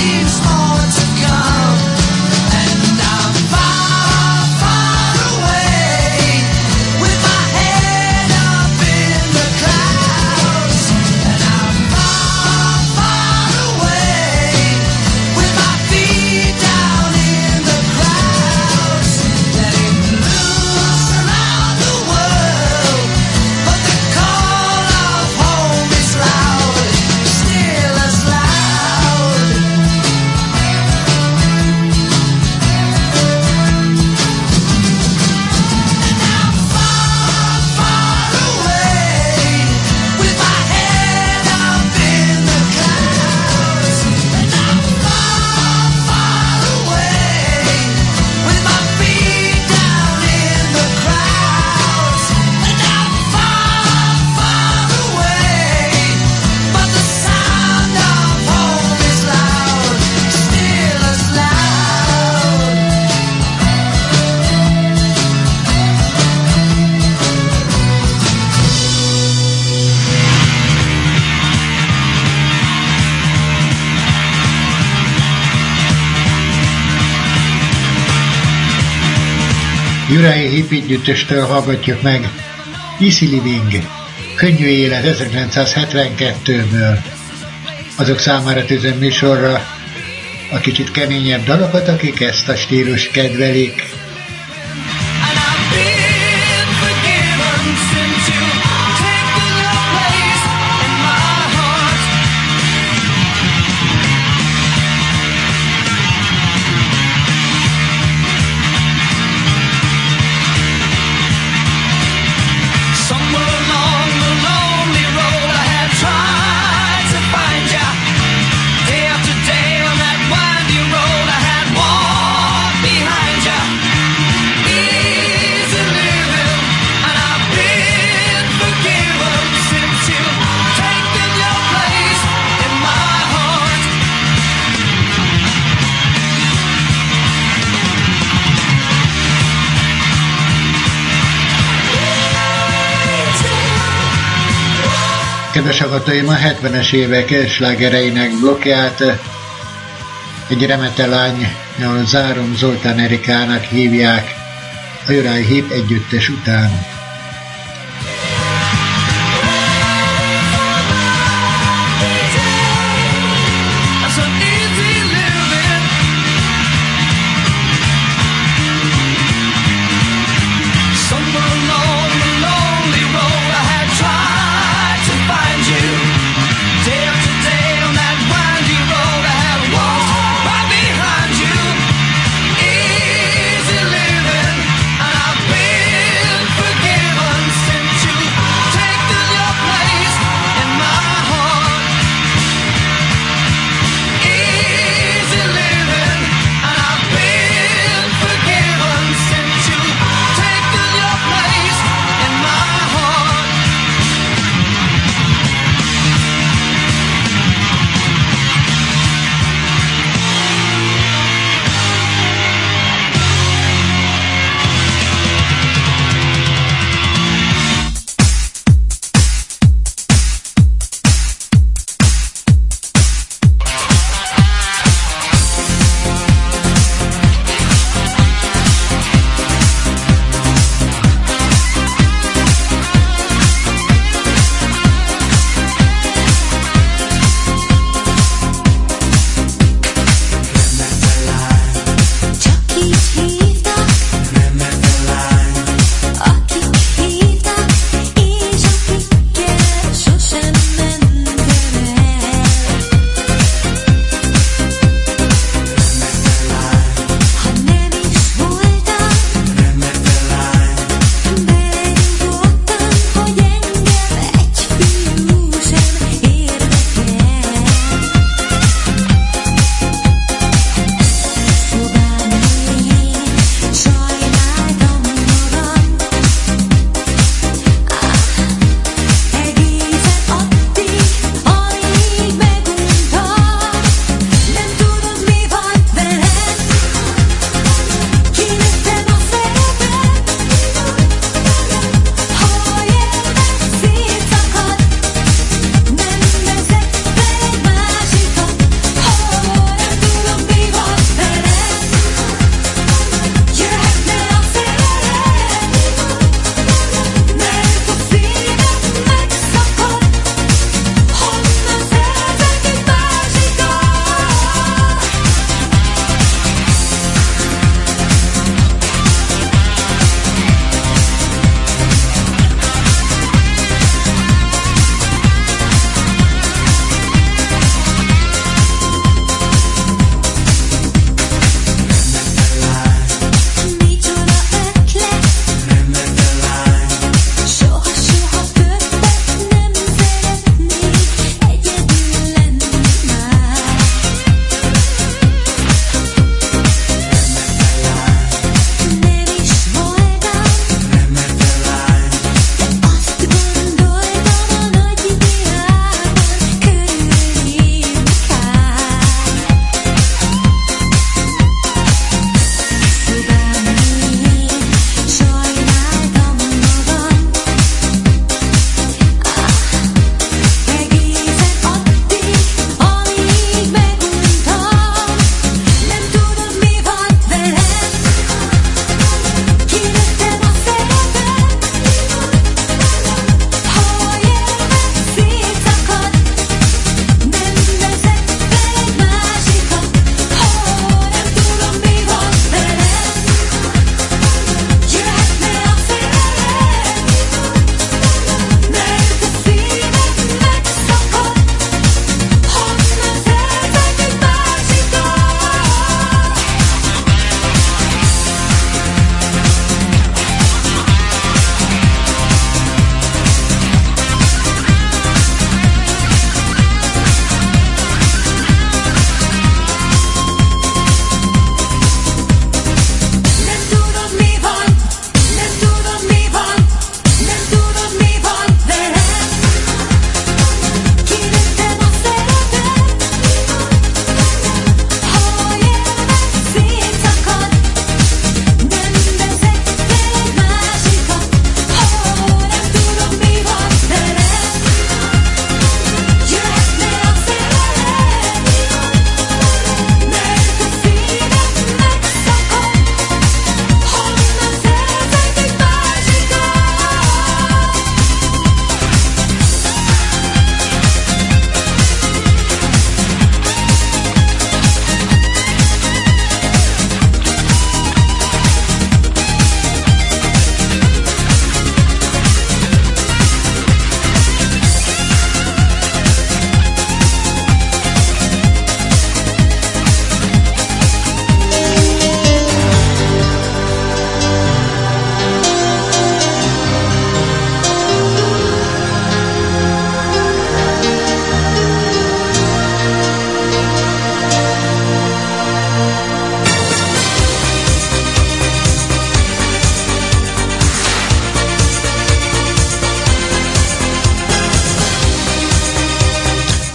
Away. Uriah Heep együttestől hallgatjuk meg Easy Living, Könnyű élet 1972-ből. Azok számára tűzöm műsorra a kicsit keményebb dalokat, akik ezt a stílust kedvelik. Kedves hallgatóim, a 70-es évek slágereinek blokkját egy remete lánynyal zárom, Zoltán Erikának hívják a Uriah Heep együttes után. Forgive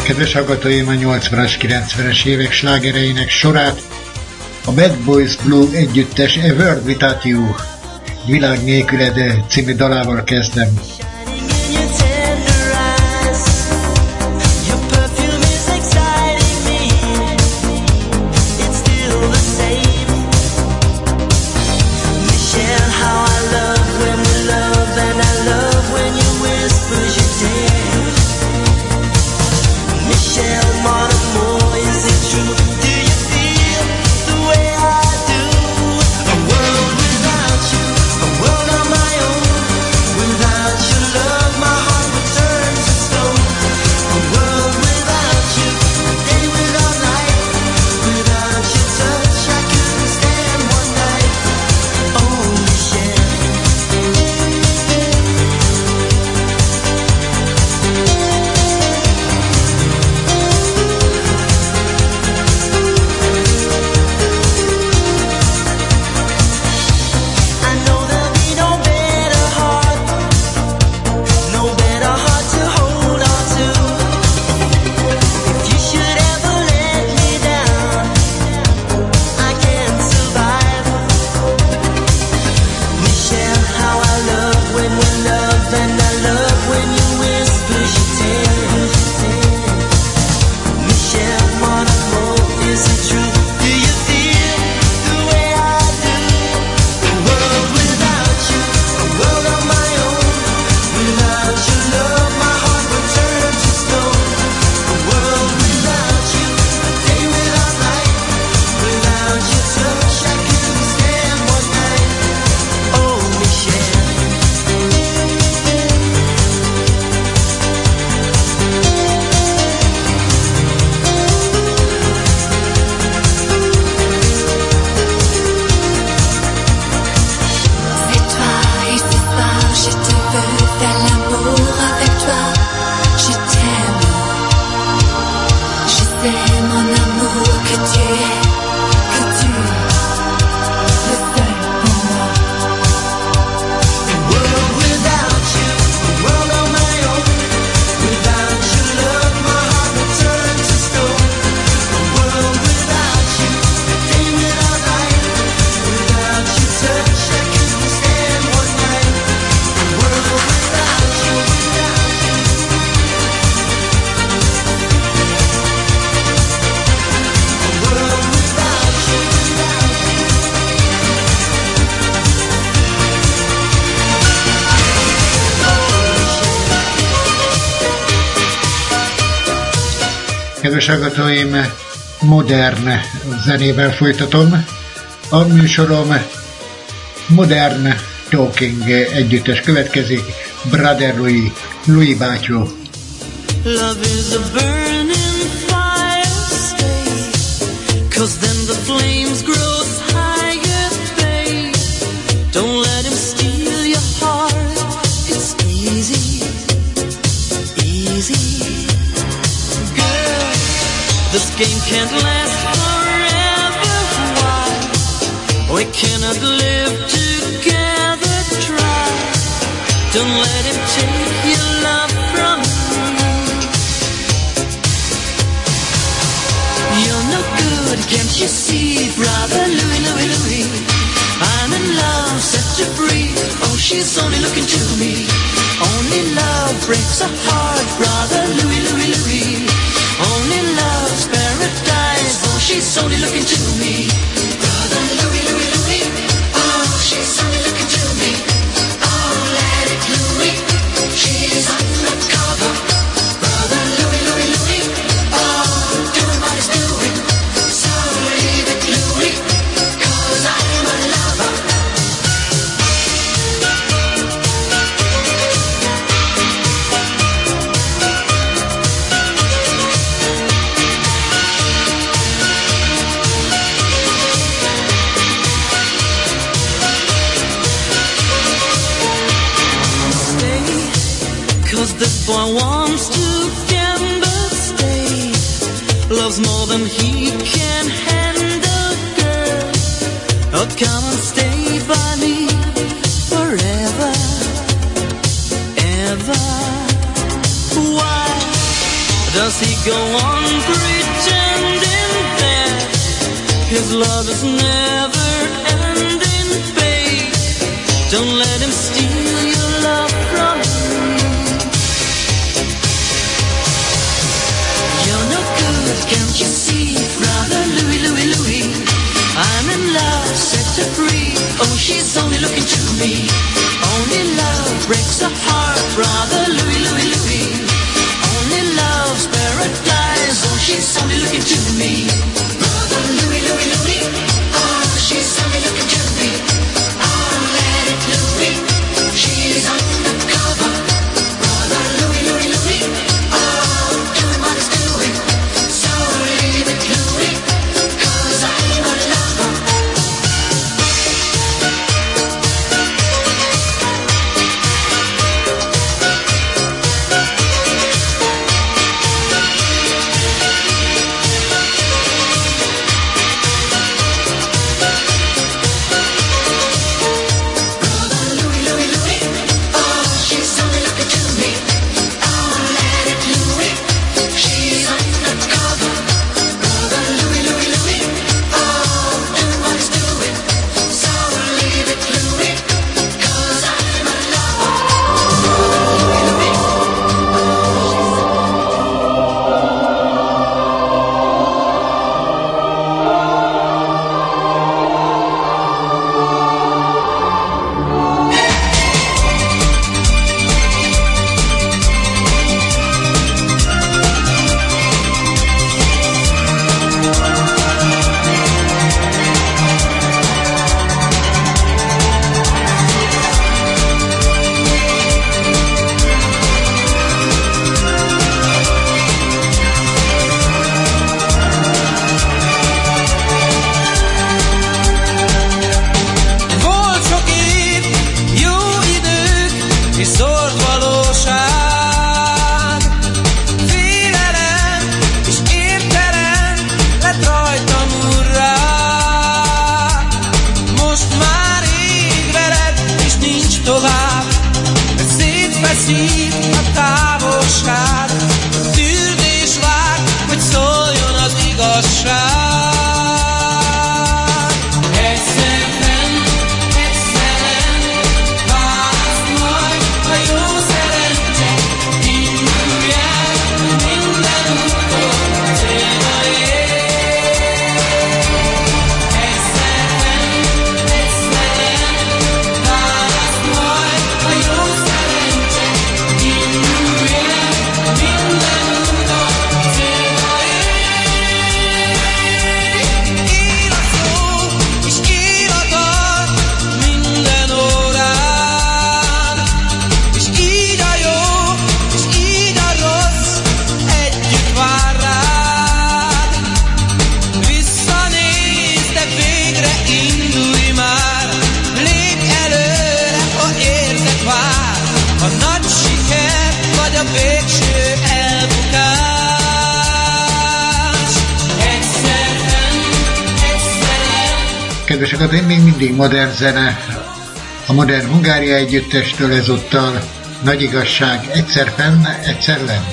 Kedves hallgatóim, a 80-as, 90-es évek slágereinek sorát a Bad Boys Blue együttes A World Without You, Világ nélküled című dalával kezdem. Kedves hallgatóim, modern zenével folytatom. A műsorom Modern Talking együttes következik, Brother Louis bátyó. Love is a burning fire, stay, 'cause then the flames grow higher, babe. Don't let him steal your heart, it's easy, easy. Girl, this game can't last forever, why? We cannot live together, try. Don't let him take your love from you. You're no good, can't you see, brother Louis, Louis, Louis? I'm in love, set you free. Oh, she's only looking to me. Only love breaks a heart, brother Louis, Louis, Louis. Only love's paradise. Oh, she's only looking to me. Brother Louis, Louis, Louis. Oh, she's only looking to me. Oh, let it Louis. She's undercover. Brother Louis, Louis, Louis. Oh, doing what he's doing. So leave it Louis, 'cause I'm a lover. This boy wants to gamble, stay. Loves more than he can handle, girl. Oh, come and stay by me forever, ever. Why? does he go on pretending that his love is never ending, babe? Don't let him steal your love from me. You're no good, can't you see, brother Louis, Louis, Louis? I'm in love, set her free. Oh, she's only looking to me. Only love breaks a heart, brother Louis, Louis, Louis. Only love's paradise. Oh, she's only looking to me. Brother Louis, Louis, Louis. Oh, she's only looking to me. Oh, let it Louis. She's undercover. Brother Louis, Louis, Louis. Oh, doing what it's doing. So leave it Louis, 'cause I'm a lover. Kedves hallgatóim, még mindig modern zene. A Modern Hungária együttestől ezúttal Nagy igazság, egyszer fenn, egyszer lenn.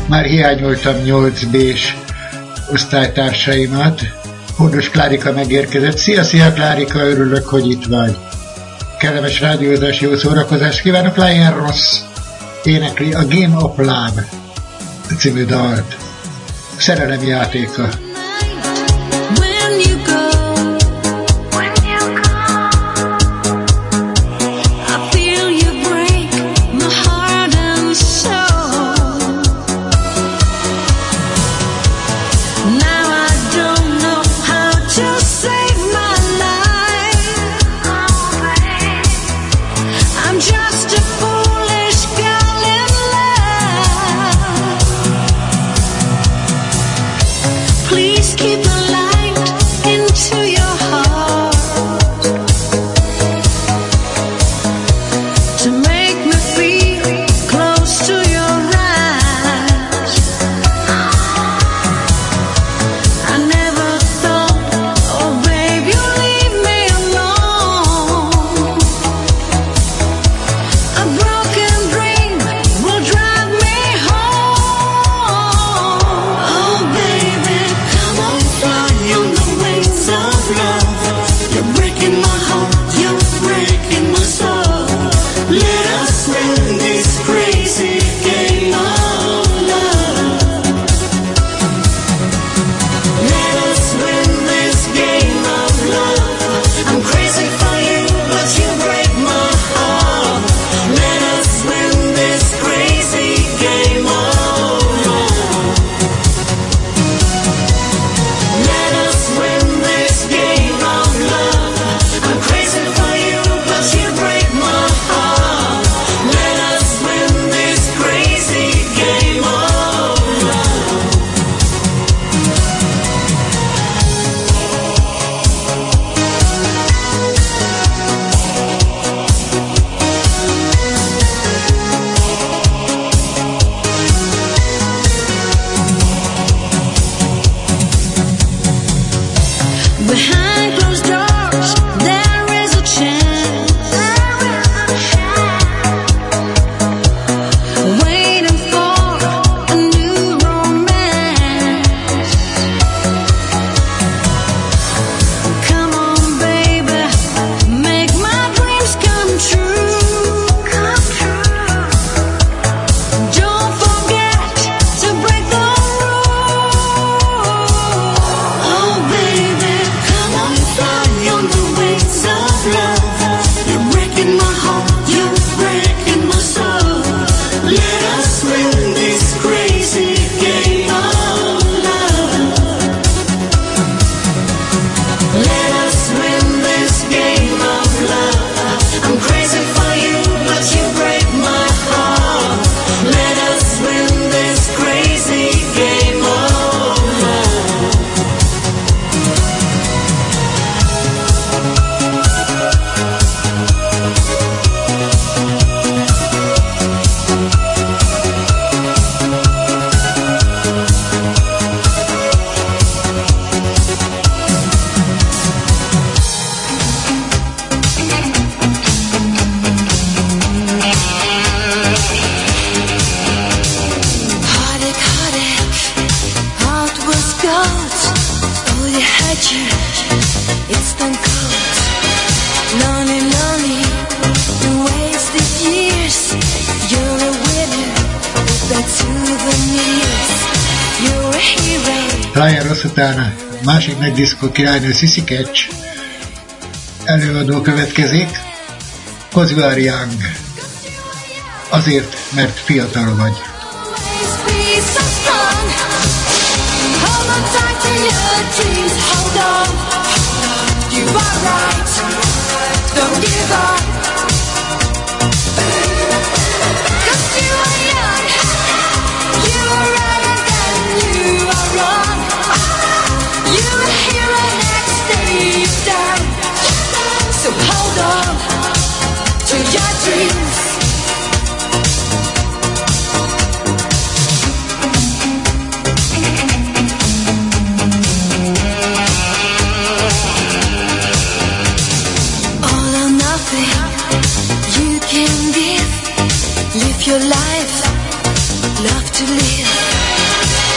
Már hiányoltam 8B-s osztálytársaimat. Hódos Klárika megérkezett. Szia Klárika, örülök, hogy itt vagy. Kellemes rádiózás, jó szórakozást kívánok. Lion Ross énekli a Game of Love című dalt. Szerelem játéka. Lion Ross után másik nagy diszkó királynő Sissy Catch előadó következik. 'Cause you are young. Azért, mert fiatal vagy. So hold on to your dreams. All or nothing.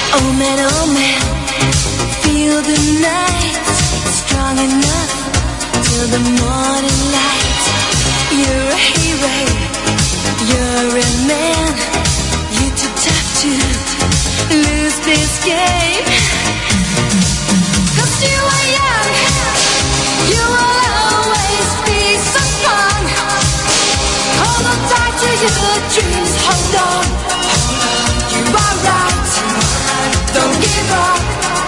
Oh man, feel the night strong enough till the morning light. You're a hero, you're a man. You're too tough to lose this game. 'Cause you are young, you will always be so strong. Hold on tight to your dreams, hold on. You are right, don't give up.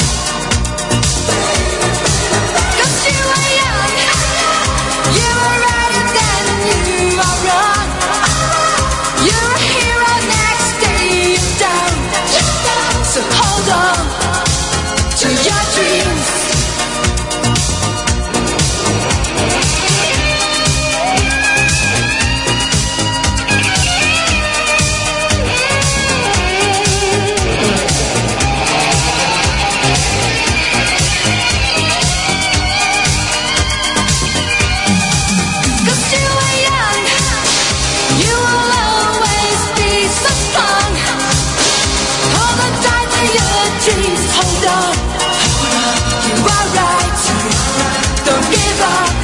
'Cause you are young, you are right then you are wrong. You're a hero next day you're down. So hold on to your dreams. Dreams, hold on. You are right, don't give up.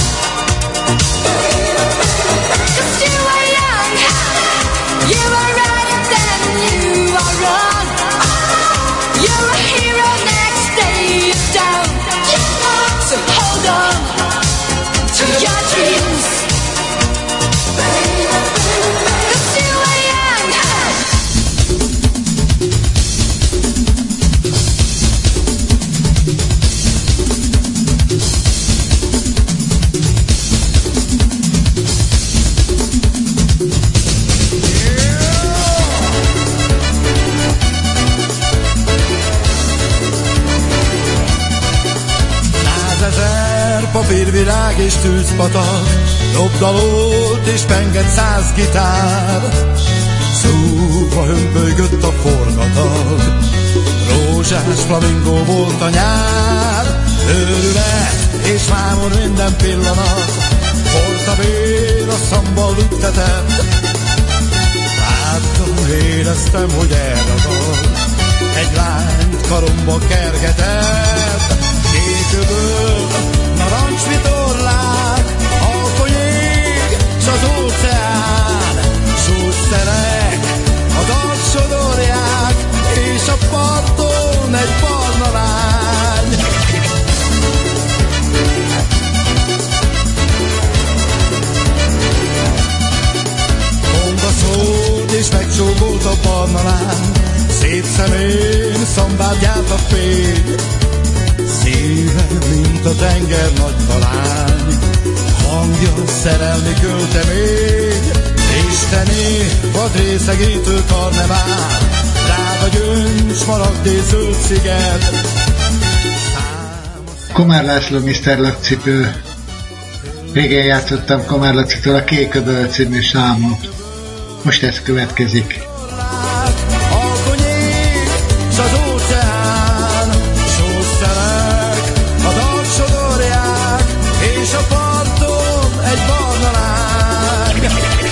'Cause you are young, you are right then you are wrong. You're a hero next day you're down. So hold on to your dreams. 'Cause you are young. Papírvirág és tűzpatak, dobdalót és penget 100 gitár. Szóba hömpölygött a forgatag, rózsás flamingó volt a nyár. Őrület és mámor minden pillanat, volt a vér a szamba lüktetett. Láttam, éreztem, hogy elragad, egy lányt karomba kergetett. Kéköböl, narancsvitorlák, alkonyég, s az óceán. Sószerek, a dalt sodorják, és a parton egy barna lány. Mondd a szót, és megcsókolt a barna lány. Szép szemén szambát járt a fény. Szíve, mint a tenger nagy talány, hangja szerelmi költemény. Istené, vadrészegítő karnevál, drága gyöngy, smaragdé zöld sziget. Komár László, Mr. Lakcipő. Régen játszottam Komár Lacitól a Kéköböl című számot. Most ez következik. Alkonyég, s az óceán, sószerek, a dalt sodorják, és a parton egy barna lány.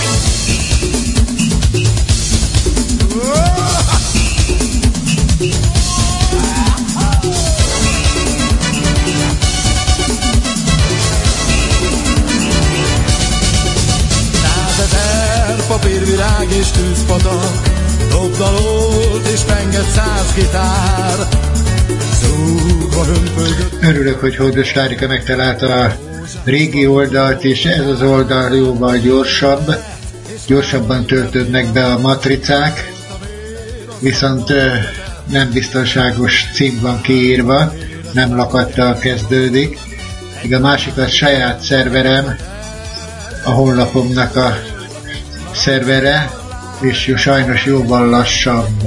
Papírvirág és tűzpatak, dobdalót és penget 100 gitár. Zúgva hömpölygött. Örülök, hogy Hódos Klárika megtalálta a régi oldalt, és ez az oldal jóval gyorsabban töltődnek be a matricák, viszont nem biztonságos cím van kiírva, nem lakattal kezdődik. Míg a másik az saját szerverem, a honlapomnak a szervere, és sajnos jóval lassabb.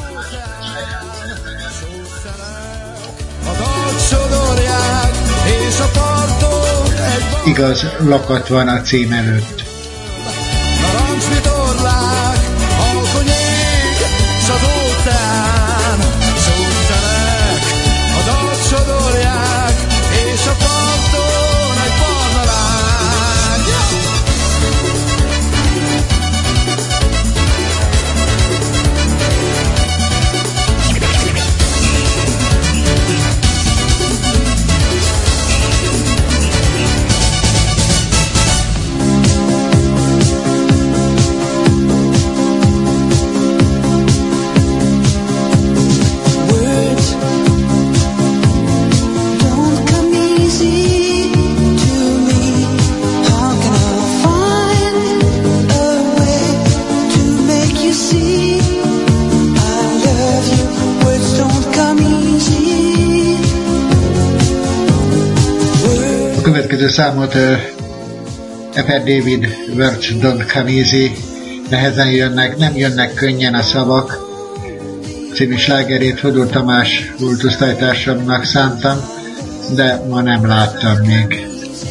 Igaz, lakat van a cím előtt. Narancsvitorlák, alkonyég, s az óceán, sószerek, a dalt sodorják, és a parton egy barna lány. következő számot Eper David, Words Don't Come Easy, nehezen jönnek, nem jönnek könnyen a szavak című slágerét Fodor Tamás volt osztálytársamnak szántam, de ma nem láttam még.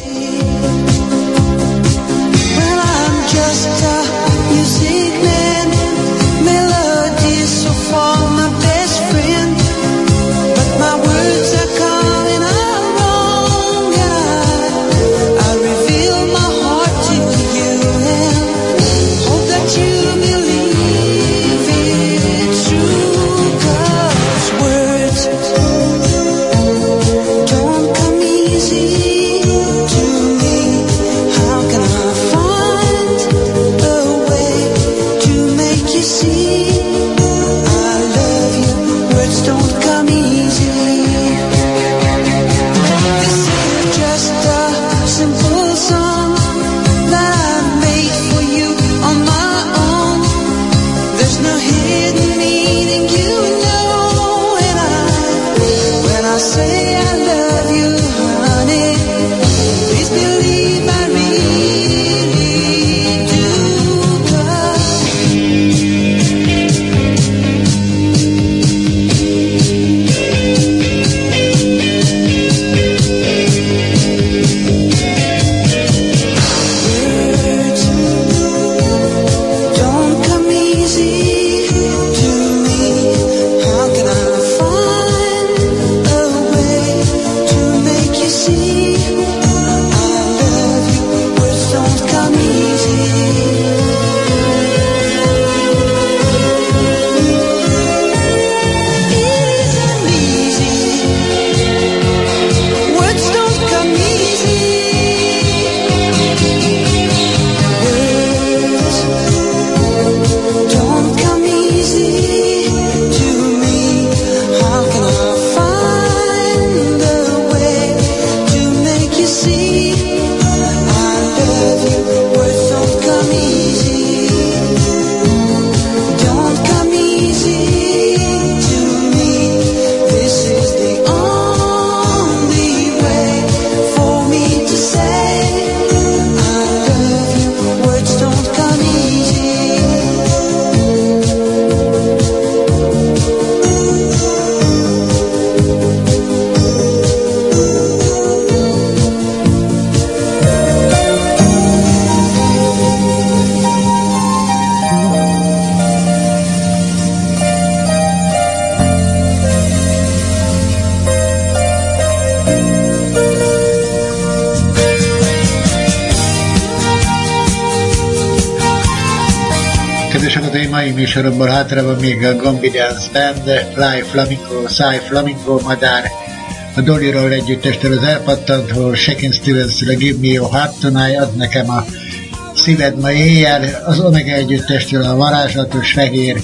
Műsoromból hátra van még a Gombi Dance Band, Fly Flamingo, Psy Flamingo Madár, a Dolly Roll együttestől az Elpattant, hol Shakin' Stevens-től a Give Me Your Heart Tonight, ad nekem a szíved ma éjjel, az Omega együttestől a varázslatos fehér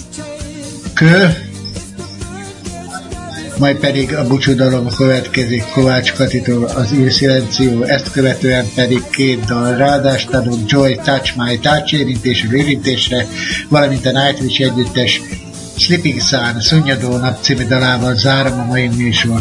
kő, majd pedig a búcsúdalom következik Kovács Katitól az Il Silencio, ezt követően pedig két dal, ráadást adunk Joy Touch My Touch érintésről érintésre, valamint a Nightwish együttes Sleeping Sun Szunnyadó nap című dalával zárom a mai műsort.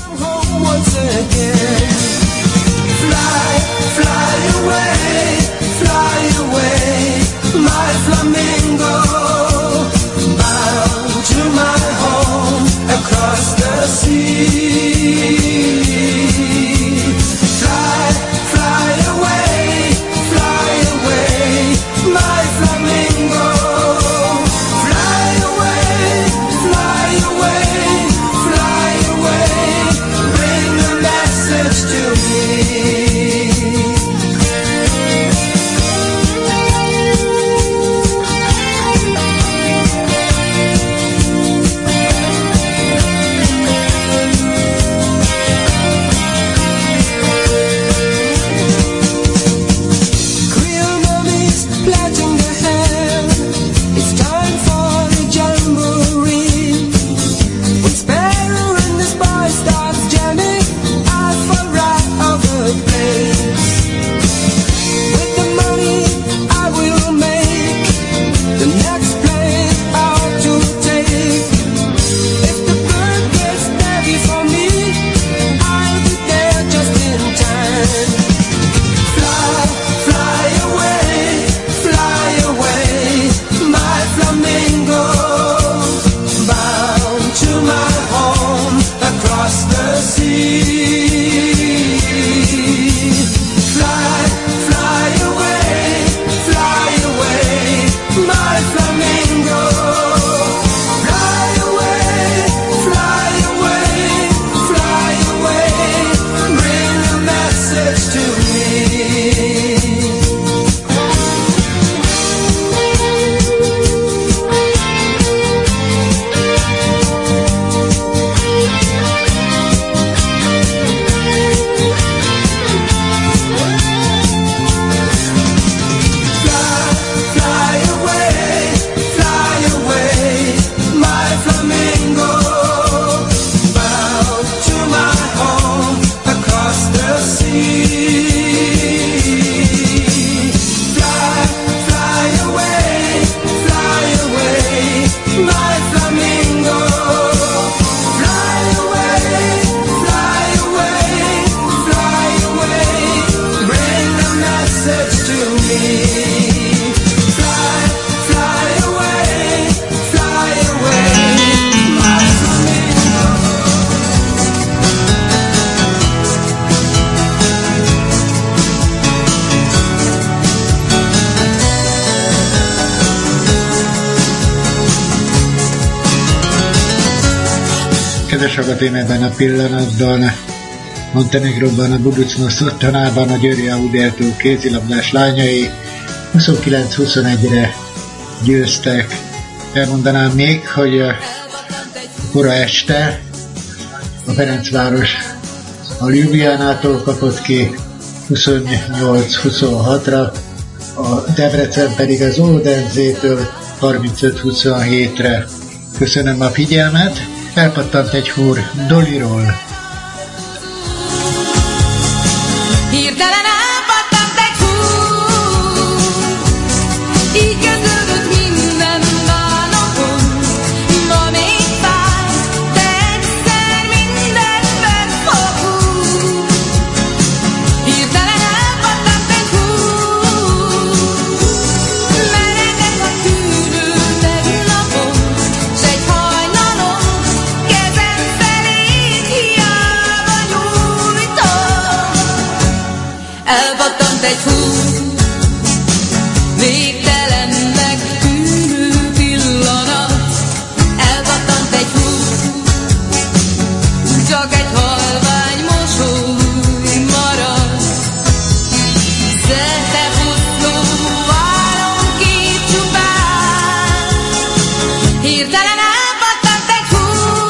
Across the sea, fly away, my flamingo. Fly away, bring a message to me. Kedves hallgatóim, ebben a pillanatban Montenegróban, a Buducnos otthonában a Győri Audiától kézilabdás lányai 29-21-re győztek. Elmondanám még, hogy kora este a Ferencváros a Ljubljanától kapott ki 28-26-ra, a Debrecen pedig az Oldenzétől 35-27-re. Köszönöm a figyelmet, elpattant egy húr Doliról. Hirtelen elpattant egy hú, így kezdődött minden bánatom. Ma még fáj, de egyszer minden megfogul. Hirtelen elpattant egy hú, meredek a tűnőm egy napon, s egy hajnalon kezem felé hiába nyújtom. Elpattant egy hú, végtelennek tűnő pillanat. Elpattant egy hú, csak egy halvány mosoly marad. Szerte futló várom két csupán. Hirtelen elpattant egy hú,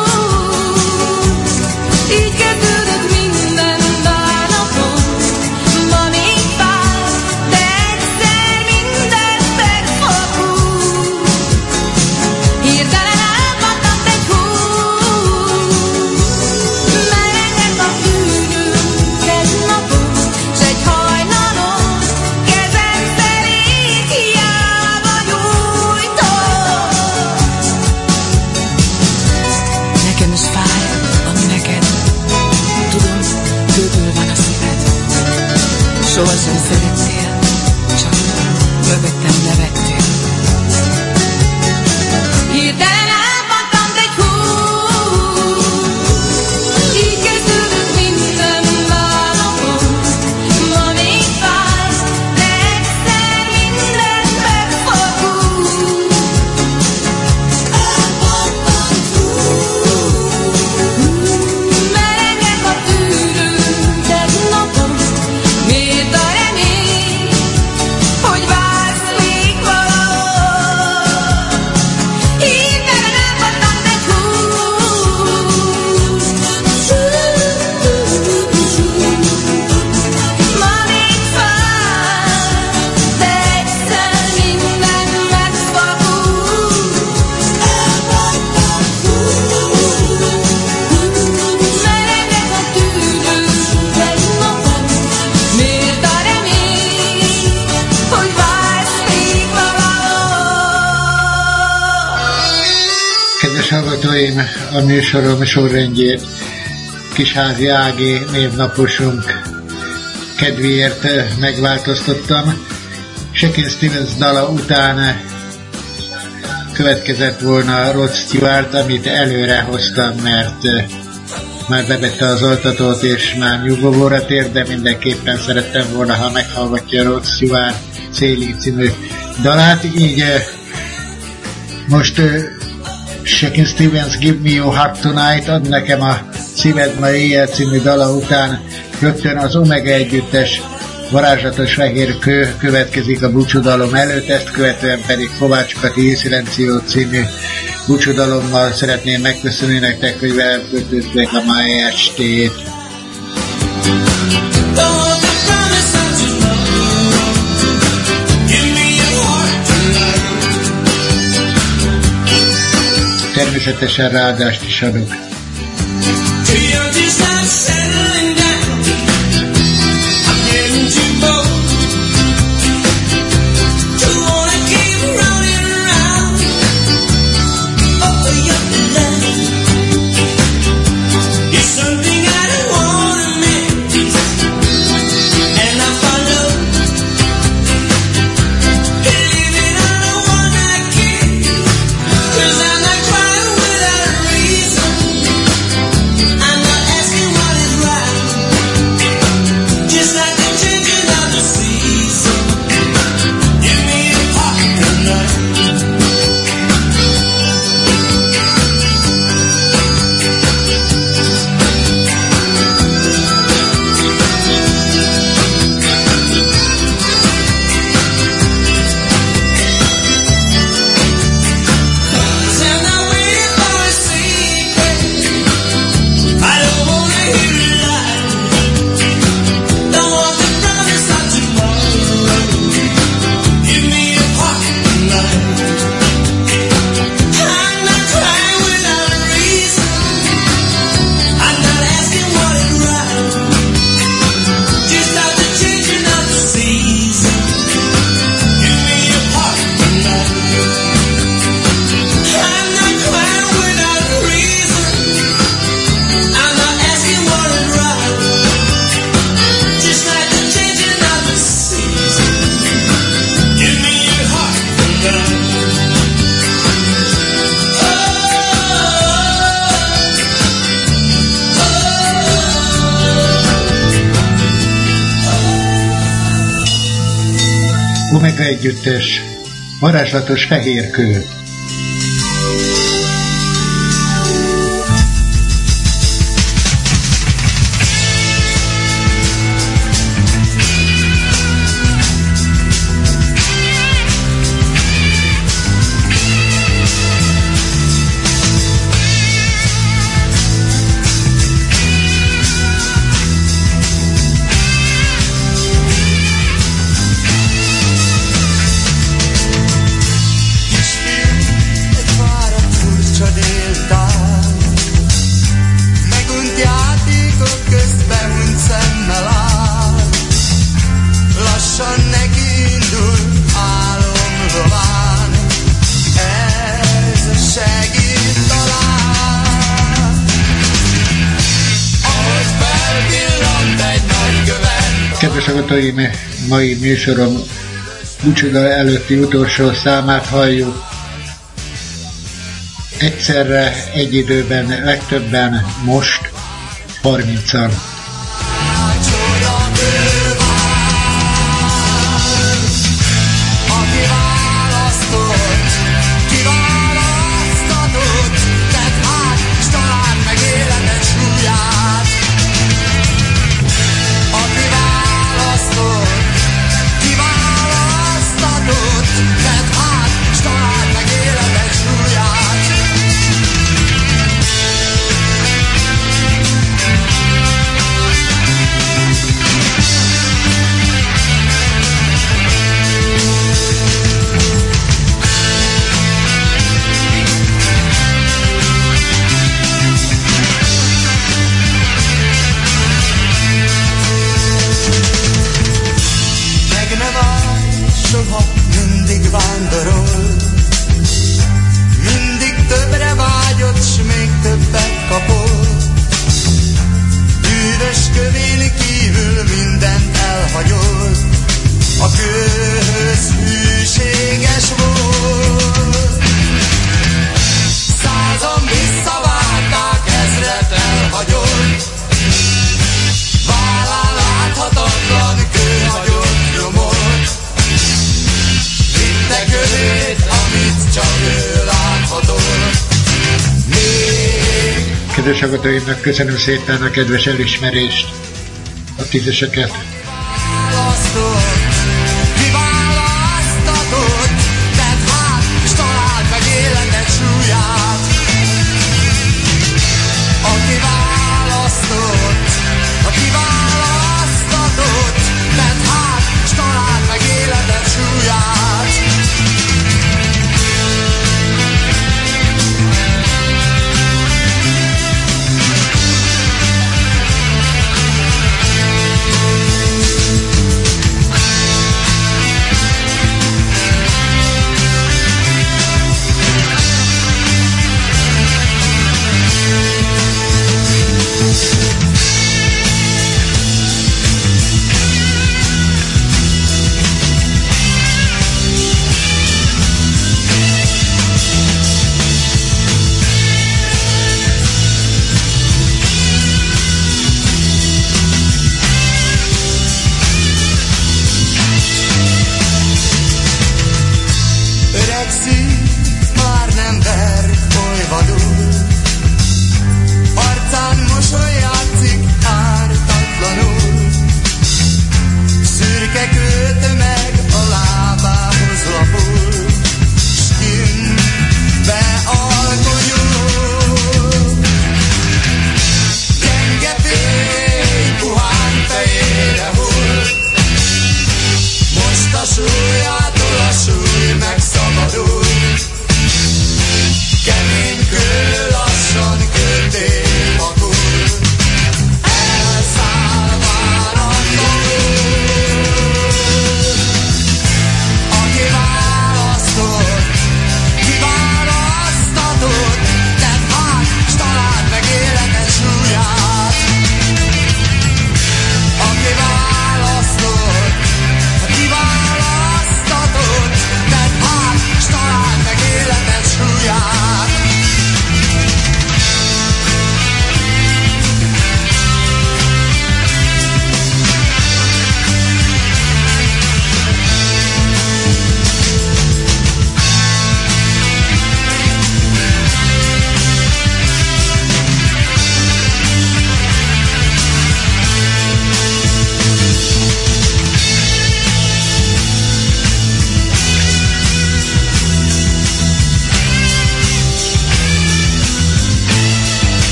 így kezdődött minden bánatom. Ma még fáj, de egyszer minden megfogul. Hirtelen elpattant egy hú, meredek a tűnőm egy napon, s egy hajnalon kezem felé hiába nyújtom. Nekem is fáj, ami neked. Tudom, kőből van a szíved. Sohasem szerettél, csak mögöttem nevettél. Hirtelen elpattant egy hú, így kezdődött minden bánatom. Ma még fáj, de egyszer minden megfogul. Elpattant hú, meredek a tűnőm egy napon. Miért a remény, hogy vársz még valahol? Hirtelen elpattant egy hú, ma még fáj, de egyszer minden megfogul. Elpattant hú, meredek a tűnőm egy napon. Miért a remény, hogy vársz még valahol? Kedves hallgatóim, a műsorom sorrendjét Kisházi Ági névnaposunk kedvéért megváltoztattam. Shakin' Stevens dala után következett volna Rod Stewart, amit előre hoztam, mert már bevette az oltatót és már nyugovóra tér, de mindenképpen szerettem volna, ha meghallgatja Rod Stewart Sailing című dalát. Így most Shakin' Stevens Give Me Your Heart Tonight, ad nekem a szíved ma éjjel című dala után rögtön az Omega együttes Varázslatos fehér kő következik a búcsúdalom előtt, ezt követően pedig Kovács Kati Silencio című búcsúdalommal szeretném megköszönni nektek, hogy velem töltötték a mai estét. Természetesen ráadást is adok. I'm not asking what is right. Omega együttes, varázslatos fehér kő. Kedves hallgatóim, mai műsorom búcsúda előtti utolsó számát halljuk. Egyszerre, egy időben, legtöbben, most, 30-an. Kedves hallgatóimnak köszönöm szépen a kedves elismerést, a tízeseket.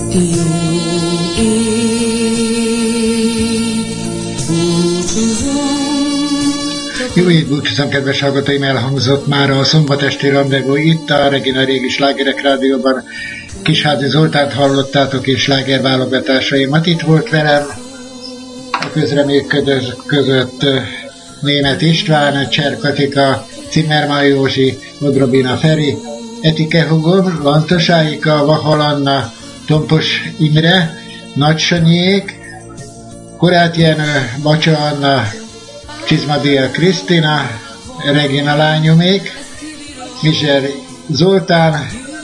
Jó éjt búcsúzom, kedves hallgatóim, elhangzott már a szombatesti rendezvú itt a Regina Régi Slágerek Rádióban. Kisházi Zoltánt hallottátok és slágerválogatásaimat. Itt volt velem a közreműködők között Németh István, Cser Katika, Zimmermann Józsi, Modrobina Feri, Etike Hugom, Lantos Áika, Vahal Anna, Tompos Imre, Nagy Sanyiék, Korát Jenő, Bacsa Anna, Csizmadia Krisztina, Regina lányomék, Miser Zoltán,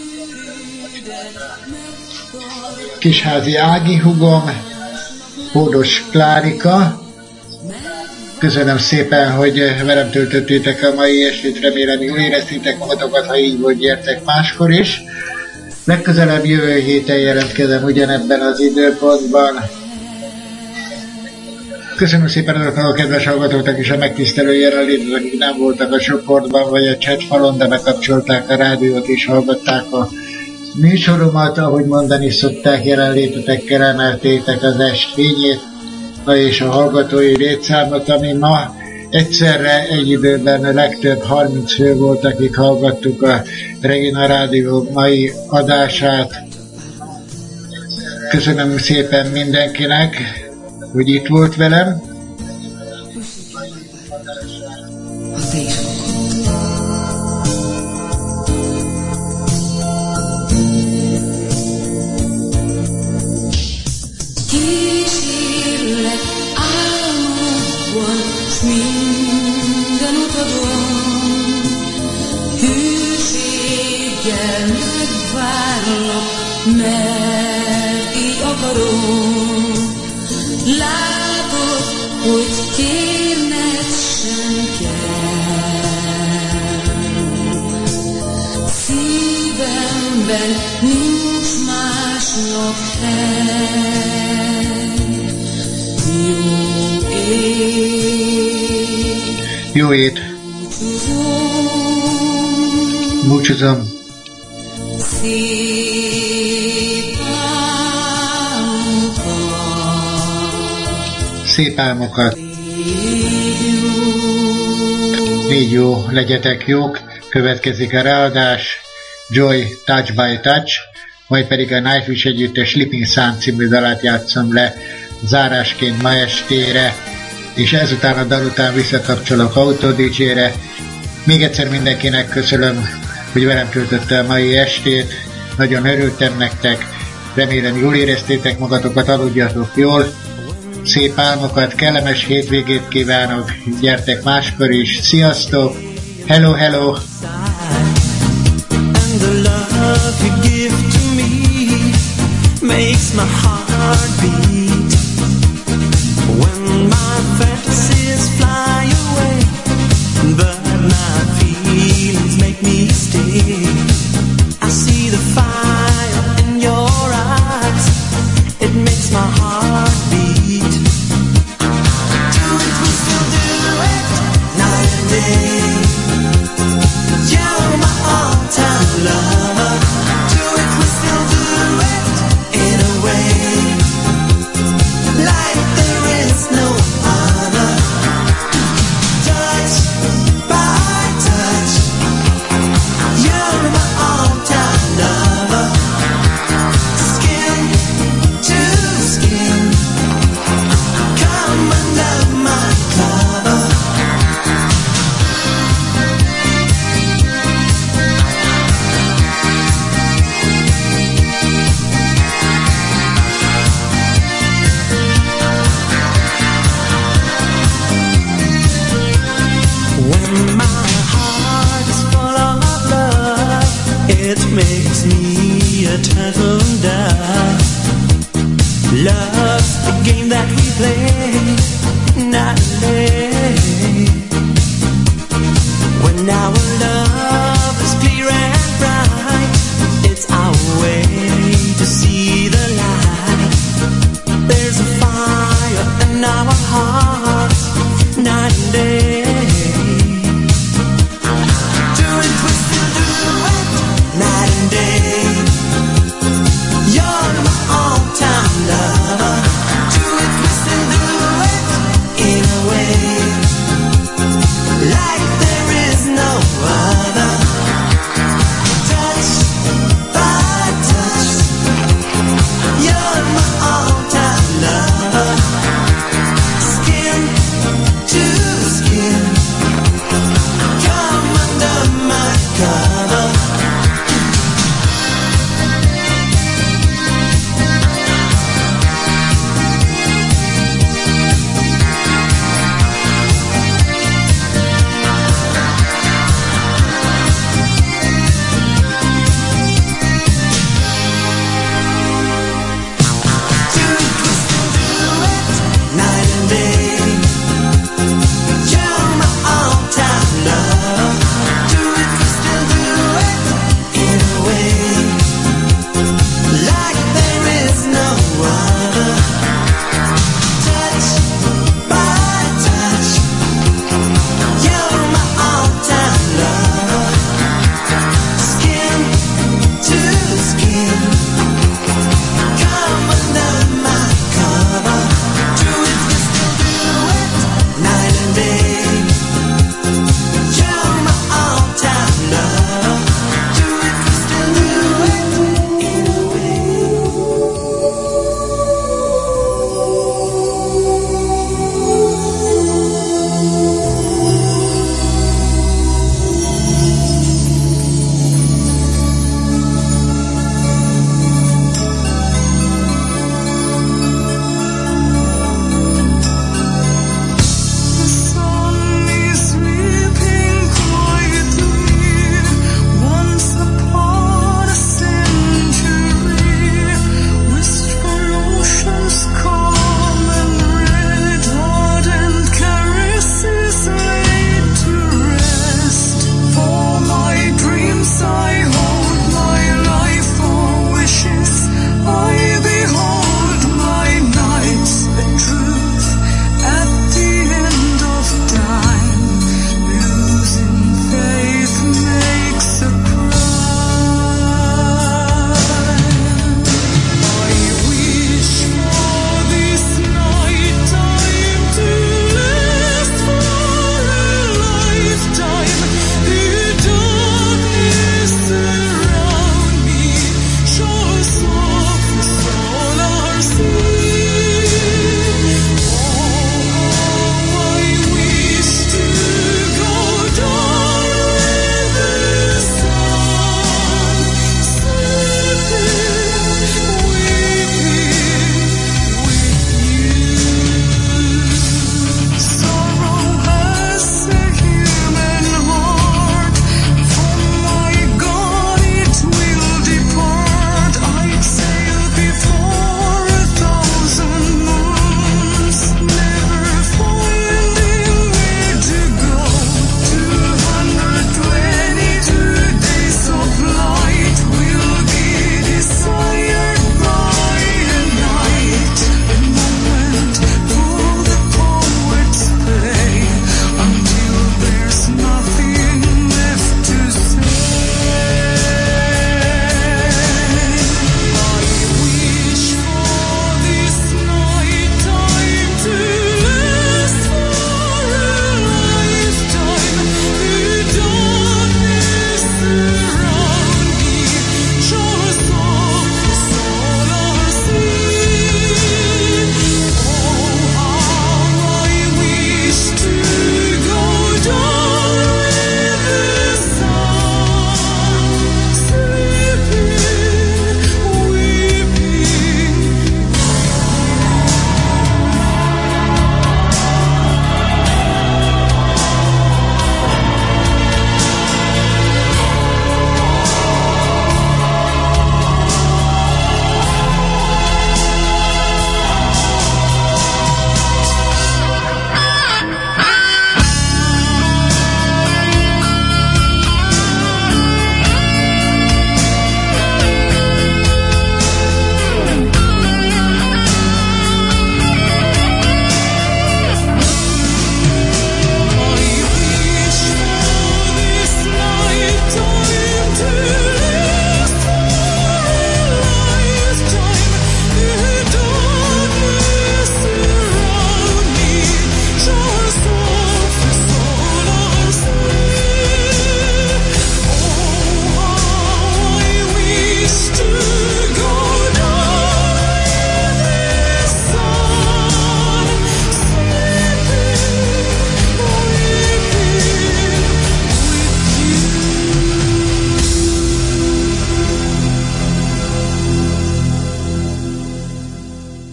Kisházi Ági hugom, Hódos Klárika. Köszönöm szépen, hogy velem töltöttétek a mai estét, remélem jól éreztétek magatokat, ha így volt, gyertek máskor is. Legközelebb jövő héten jelentkezem ugyanebben az időpontban. Köszönöm szépen azoknak a kedves hallgatóknak is a megtisztelő jelenlétet, akik nem voltak a csoportban vagy a chat falon, de bekapcsolták a rádiót és hallgatták a műsoromat. Ahogy mondani szokták, jelenlétetekkel emeltétek az est fényét és a hallgatói létszámot, ami ma egyszerre egy időben legtöbb 30 fő volt, akik hallgattuk a Regina Rádió mai adását. Köszönöm szépen mindenkinek, hogy itt volt velem. Kísérlek álmokban, s minden utadon, hűséggel megvárlak, mert így akarom. Látod, hogy kérned sem kell. Szívemben nincs másnak hely. Jó ét. Jó ét. Búcsúzom. Szép álmokat. Így jó, legyetek jók. Következik a ráadás, Joy Touch by Touch, majd pedig a Nightwish együttes Sleeping Sun című dalát játszom le zárásként ma estére, és ezután a dal után visszakapcsolok Auto DJ-re. Még egyszer mindenkinek köszönöm, hogy velem töltötte a mai estét. Nagyon örültem nektek, remélem jól éreztétek magatokat, aludjatok jól. Szép álmokat, kellemes hétvégét kívánok, gyertek máskor is, sziasztok, hello, hello! And the love you give to me makes my heart beat. When my fantasies fly away, but my feelings make me stay. I see the fire in your eyes, it makes my heart beat. You're my all-time lover. Do it, we still do it in a way like there is no other. Touch by touch, you're my all-time lover. Skin to skin, come under my cover. It makes me a turtle dove. Love's the game that we play nightly. When I was